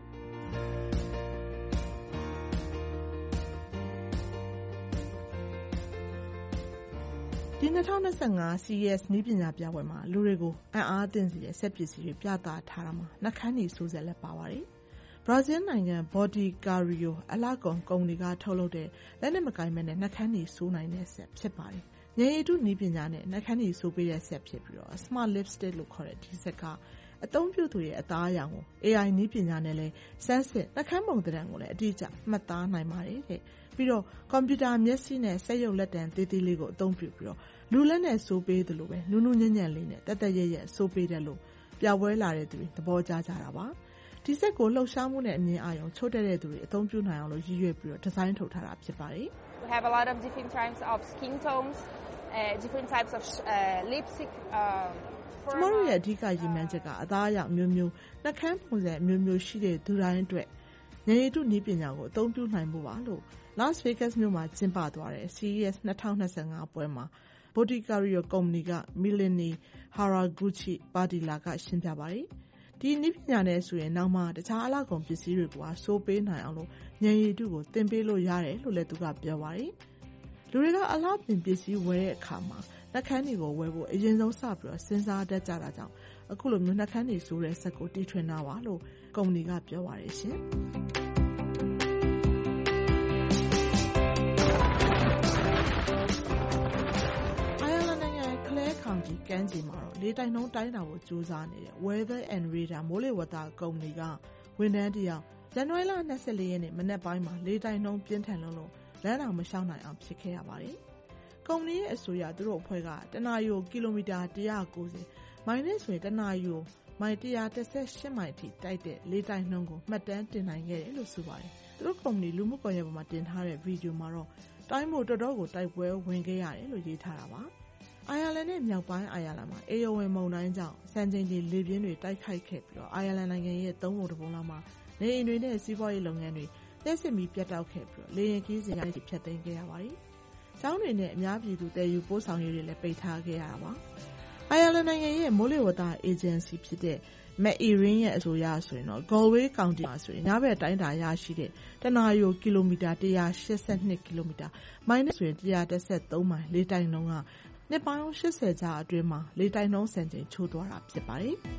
ဒီ2025 CES နည်းပညာပြပွဲမှာလူတွေကိုအံ့အားသင့်စေတဲ့စက်ပစ္စည်းတွေပြသထားတာမှာနှာခမ်းနီစိုးစက်လည်းပါပါတယ်ဘရာဇီးနိုင်ငံ Boticário အလှကုန်ကုမ္ပဏီကထုတ်လုပ်တဲ့လက်နဲ့မကိုင်မဲ့နဲ့နှာခမ်းနီစိုးနိုင်တဲ့ဆက်ဖြစ်ပါတယ်။ဉာဏ်ရည်တုနည်းပညာနဲ့နှာခမ်းနီစိုးပေးတဲ့ဆက်ဖြစ်ပြီးတော့ Smart Lipstick လို့ခေါ်တဲ့ဒီဆက်ကအသုံးပြုသူရဲ့အသားအရောင်ကို AI နည်းပညာနဲ့လည်းစမ်းစစ်နှာခမ်းပုံသဏ္ဍာန်ကိုလည်းအတိအကျမှတ်သားနိုင်ပါတယ်တဲ့။ပြီးတော့ကွန်ပျူတာမျက်စိနဲ့စက်ရုပ်လက်တံသေးသေးလေးကိုအသုံးပြုပြီးတော့လူလက်နဲ့စိုးပေးသလိုပဲနူးနူးညံ့ညံ့လေးနဲ့တက်တက်ရဲရဲစိုးပေးတယ်လို့ပြပွဲလာတဲ့သူတွေသဘောကျကြတာပါ။ဒီစက်ကိုလှုပ်ရှားမှုနဲ့အမြင်အာရုံချို့တဲ့သူတွေအသုံးပြုနိုင်အောင်လို့ရည်ရွယ်ပြီးတော့ဒီဇိုင်းထုတ်ထားတာဖြစ်ပါတယ်။ We have a lot of different types of skin tones, different types of lipstick. ကျမတို့ရဲ့အဓိကရည်မှန်းချက်ကအသားအရောင်မျိုးမျိုးနှာခမ်းပုံစံမျိုးမျိုးရှိတဲ့သူတိုင်းအတွက်ဉာဏ်ရည်တုနည်းပညာကိုအသုံးပြုနိုင်မှုပါလို့ Las Vegas မြို့မှာကျင်းပသွားတဲ့ CES 2025 ပွဲမှာ Boticário ကုမ္ပဏီက Melanie Haraguchi Padilla ကရှင်းပြပါတယ်။ဒီနည်းပညာနဲ့ဆိုရင်နောက်မှတခြားအလှကုန်ပစ္စည်းတွေကစိုးပေးနိုင်အောင်လို့ဉာဏ်ရည်တုကိုသင်ပေးလို့ရတယ်လို့လည်းသူကပြောပါတယ်။လူတွေကအလှပြင်ပစ္စည်းဝယ်တဲ့အခါမှာနှာခမ်းတွေကိုဝယ်ဖို့အရင်ဆုံးစပြီးတော့စဉ်းစားတတ်ကြတာကြောင့်အခုလိုမျိုးနှာခမ်းတွေစိုးတဲ့ဆက်ကိုတီထွင်တာပါလို့ကုမ္ပဏီကပြောပါတယ်ရှင်။County ကမ်းခြေမှာတော့လေတိုက်နှုန်းတိုင်းတာကိုစူးစမ်းနေတဲ့ Weather and Radar မိုးလေဝသကုမ္ပဏီကဝန်ထမ်းတယောက်ဇန်နဝါရီလ24ရက်နေ့မနက်ပိုင်းမှာလေတိုက်နှုန်းပြင်းထန်လို့လမ်းတော်မလျှောက်နိုင်အောင်ဖြစ်ခဲ့ရပါတယ်။ကုမ္ပဏီရဲ့အဆိုအရသူတို့အဖွဲ့ကတနာရီကီလိုမီတာ190မိုင်နဲ့ဆိုရင်တနာရီမိုင်118မိုင်အထိတိုက်တဲ့လေတိုက်နှုန်းကိုမှတ်တမ်းတင်နိုင်ခဲ့တယ်လို့ဆိုပါတယ်။သူတို့ကုမ္ပဏီလူမှုကွန်ရက်ပေါ်မှာတင်ထားတဲ့ဗီဒီယိုမှာတော့တိုင်းမို့တော်တော်ကိုတိုက်ပွဲဝင်ခဲ့ရတယ်လို့ရေးထားတာပါ။အိုင်ယာလန်နဲ့မြောက်ပိုင်းအိုင်ယာလန်မှာအေယိုဝင်မုန်တိုင်းကြောင့်စံချိန်ကြီးလေပြင်းတွေတိုက်ခိုက်ခဲ့ပြီးတော့အိုင်ယာလန်နိုင်ငံရဲ့3ပုံ1ပုံလောက်မှာနေအိမ်တွေနဲ့စီးပွားရေးလုပ်ငန်းတွေလျှက်စစ်မီပြတ်တောက်ခဲ့ပြီးတော့လေယာဉ်ခီးစဉ်တွေဖြတ်သိမ်းခဲ့ရပါတယ်။ကျောင်းတွေနဲ့အများပြည်သူတည်ယူပို့ဆောင်ရေးတွေလည်းပိတ်ထားခဲ့ရတာပါ။အိုင်ယာလန်နိုင်ငံရဲ့မိုးလေဝသအေဂျင်စီဖြစ်တဲ့ Met-Erin ရဲ့အဆိုအရဆိုရင်တော့ Galway County မှာဆိုရင်ညဘက်တိုင်းတာရရှိတဲ့တနာရီကီလိုမီတာ182ကီလိုမီတာမိုင်နဲ့ဆိုရင်113မိုင်လေတိုက်နှုန်းကနှစ်ပေါင်း80ကြာအတွင်းမှာလေတိုက်နှုန်းစံချိန်ချိုးသွားတာဖြစ်ပါတယ်။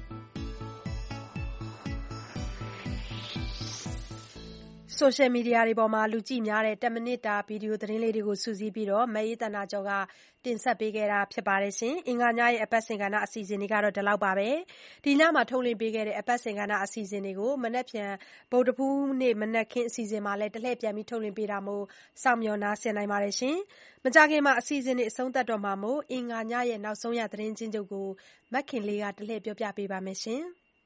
Social media တွေပေါ်မှာလူကြည့်များတဲ့10မိနစ်တာဗီဒီယိုသတင်းလေးတွေကိုစုစည်းပြီးမအေးသန္တာကျော်ကတင်ဆက်ပေးခဲ့တာဖြစ်ပါတယ်။အင်္ဂါညရဲ့အပတ်စဉ်ကဏ္ဍအစီအစဉ်တွေကတော့ဒီလောက်ပါပဲ။ဒီညမှာထုတ်လွှင့်ပေးခဲ့တဲ့အပတ်စဉ်ကဏ္ဍအစီအစဉ်တွေကိုမနက်ဖြန်ဗုဒ္ဓဟူးနေ့မနက်ခင်းအစီအစဉ်မှာလည်းတလှည့်ပြန်ပြီးထုတ်လွှင့်ပေးတာမို့စောင့်မျှော်နားဆင်နိုင်ပါတယ်။မကြာခင်မှာအစီအစဉ်တွေအဆုံးသတ်တော့မှာမို့အင်္ဂါညရဲ့နောက်ဆုံးရသတင်းချင်းချုပ်ကိုမခင်လေးကတလှည့်ပြောပြပေးပါမယ်။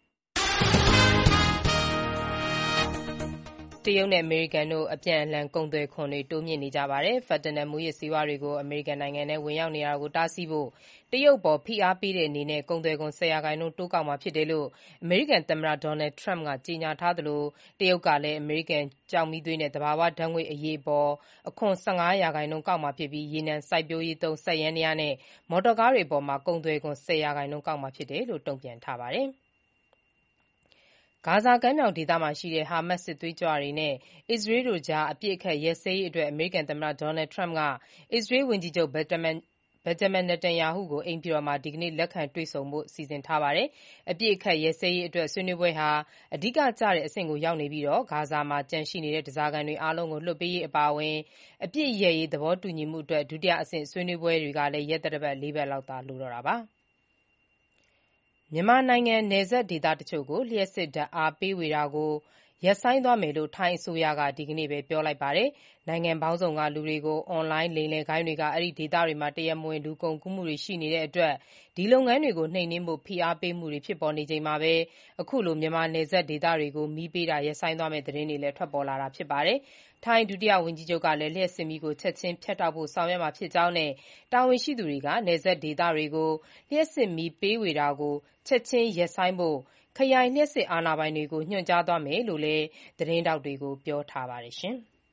တရုတ်နဲ့အမေရိကန်တို့အပြန်အလှန်ကုန်သွယ်ခွန်တွေတိုးမြှင့်နေကြပါတယ်။ Fentanyl မူးယစ်ဆေးဝါးတွေကိုအမေရိကန်နိုင်ငံထဲဝင်ရောက်နေတာကိုတားဆီးဖို့တရုတ်အပေါ်ဖိအားပေးတဲ့အနေနဲ့ကုန်သွယ်ခွန် 10% တိုးကောက်မှာဖြစ်တယ်လို့အမေရိကန်သမ္မတ Donald Trump ကကြေညာထားသလိုတရုတ်ကလည်းအမေရိကန်ကျောက်မီးသွေးနဲ့သဘာဝဓာတ်ငွေ့အရေးအပေါ်အခွန် 15% ကောက်မှာဖြစ်ပြီးရေနံစိုက်ပျိုးရေးသုံးစက်ယန္တရားနဲ့မော်တော်ကားတွေအပေါ်ကုန်သွယ်ခွန် 10% ကောက်မှာဖြစ်တယ်လို့တုံ့ပြန်ထားပါတယ်။ဂါဇာကမ်းမြောင်ဒေသမှာရှိတဲ့ဟာမတ်စ်စစ်သွေးကြွတွေနဲ့အစ္စရေးတို့ကြားအပစ်အခတ်ရပ်စဲရေးအတွက်အမေရိကန်သမ္မတ Donald Trump ကအစ္စရေးဝန်ကြီးချုပ် Benjamin Netanyahu ကိုအိမ်ဖြူတော်မှာဒီကနေ့လက်ခံတွေ့ဆုံဖို့စီစဉ်ထားပါတယ်။အပြည့်အခတ်ရဲစဲရေးအတွက်ဆွေးနွေးပွဲဟာအဓိကကျတဲ့အဆင့်ကိုရောက်နေပြီးဂါဇာမှာကြန့်ရှိနေတဲ့ဓားစာခံတွေအားလုံးကိုလွှတ်ပေးရေးအပါအဝင်အပြည့်ရဲ့ရေးသဘောတူညီမှုအတွက်ဒုတိယအဆင့်ဆွေးနွေးပွဲတွေကလည်းရက်သတ္တပတ် 4 ပတ်လောက်သာလိုတော့တာပါ။မြန်မာနိုင်ငံနယ်စပ်ဒေသတချို့ကိုလျှပ်စစ်ဓာတ်အားပေးဝေတာကိုရပ်ဆိုင်းသွားမယ်လို့ထိုင်းအစိုးရကဒီကနေ့ပဲပြောလိုက်ပါတယ်။နိုင်ငံပေါင်းစုံကလူတွေကိုအွန်လိုင်းလိမ်လည်ဂိုဏ်းတွေကအဲ့ဒီဒေသတွေမှာတရားမဝင်လူကုန်ကူးမှုတွေရှိနေတဲ့အတွက်ဒီလုပ်ငန်းတွေကိုနှိမ်နင်းဖို့ဖိအားပေးမှုတွေဖြစ်ပေါ်နေချိန်မှာပဲအခုလိုမြန်မာနယ်စပ်ဒေသတွေကိုမီးပေးတာရပ်ဆိုင်းသွားမယ့်သတင်းတွေလည်းထွက်ပေါ်လာတာဖြစ်ပါတယ်။ထိုင်းဒုတိယဝန်ကြီးချုပ်ကလည်းလျှပ်စစ်မီးကိုချက်ချင်းဖြတ်တောက်ဖို့ဆောင်ရွက်မှာဖြစ်ကြောင်းနဲ့တာဝန်ရှိသူတွေကနယ်စပ်ဒေသတွေကိုလျှပ်စစ်မီးပေးဝေတာကိုချက်ချင်းရပ်ဆိုင်းဖို့ခရိုင်လျှပ်စစ်အာဏာပိုင်တွေကိုညွှန်ကြားသွားမယ်လို့လည်းသတင်းထောက်တွေကိုပြောထားပါတယ်။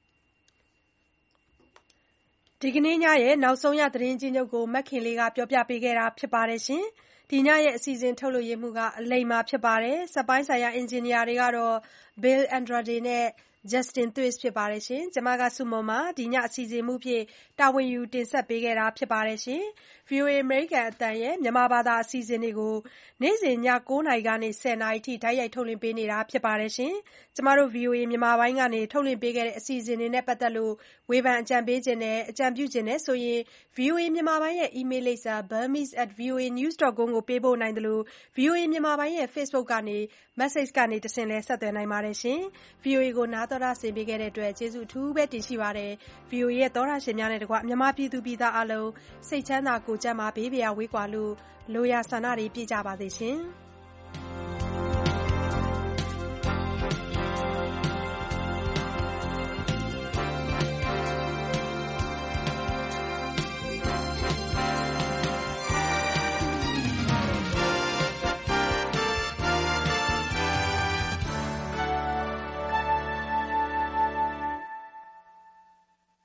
ဒီကနေ့ညရဲ့နောက်ဆုံးရသတင်းကြီးချုပ်ကိုမခင်လေးကပြောပြပေးခဲ့တာဖြစ်ပါတယ်။ဒီညရဲ့အစီအစဉ်ထုတ်လွှင့်ရေးမှူးကအလိမ္မာဖြစ်ပါတယ်။စက်ပိုင်းဆိုင်ရာအင်ဂျင်နီယာတွေကတော့ Bill Andrade နဲ့ Justin Thwaites ဖြစ်ပါတယ်။ကျွန်မစုမွန်ပါဒီညအစီအစဉ်မှူးဖြစ်တာဝန်ယူတင်ဆက်ပေးခဲ့တာဖြစ်ပါတယ်။ VOA အမေရိကန်အသံရဲ့မြန်မာဘာသာအစီအစဉ်တွေကိုနေ့စဉ်ည 9 နာရီကနေ 10 နာရီထိတိုက်ရိုက်ထုတ်လွှင့်ပေးနေတာဖြစ်ပါတယ်။ကျွန်မတို့ VOA မြန်မာပိုင်းကနေထုတ်လွှင့်ပေးခဲ့တဲ့အစီအစဉ်တွေနဲ့ပတ်သက်လို့ဝေဖန်အကြံပေးခြင်းနဲ့အကြံပြုခြင်းနဲ့ဆိုရင် VOA မြန်မာပိုင်းရဲ့ email လိပ်စာ burmese@voanews.com ကိုပေးပို့နိုင်သလို VOA မြန်မာပိုင်းရဲ့ Facebook ကနေ message ကနေတဆင့်လည်းဆက်သွယ်နိုင်ပါတယ်။ VOA ကိုနားတော်တာဆင်ပေးခဲ့တဲ့အတွက်ကျေးဇူးအထူးပဲတင်ရှိပါတယ်။ VOA ရဲ့သောတာရှင်များနဲ့တကွမြန်မာပြည်သူပြည်သားအလုံးစိတ်ချမ်းသာကိုယ်ကျန်းမာဘေးပရာဝေးကွာလို့လိုရာဆန္ဒတွေပြည့်ကြပါစေရှင်။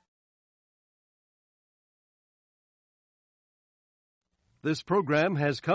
This program has come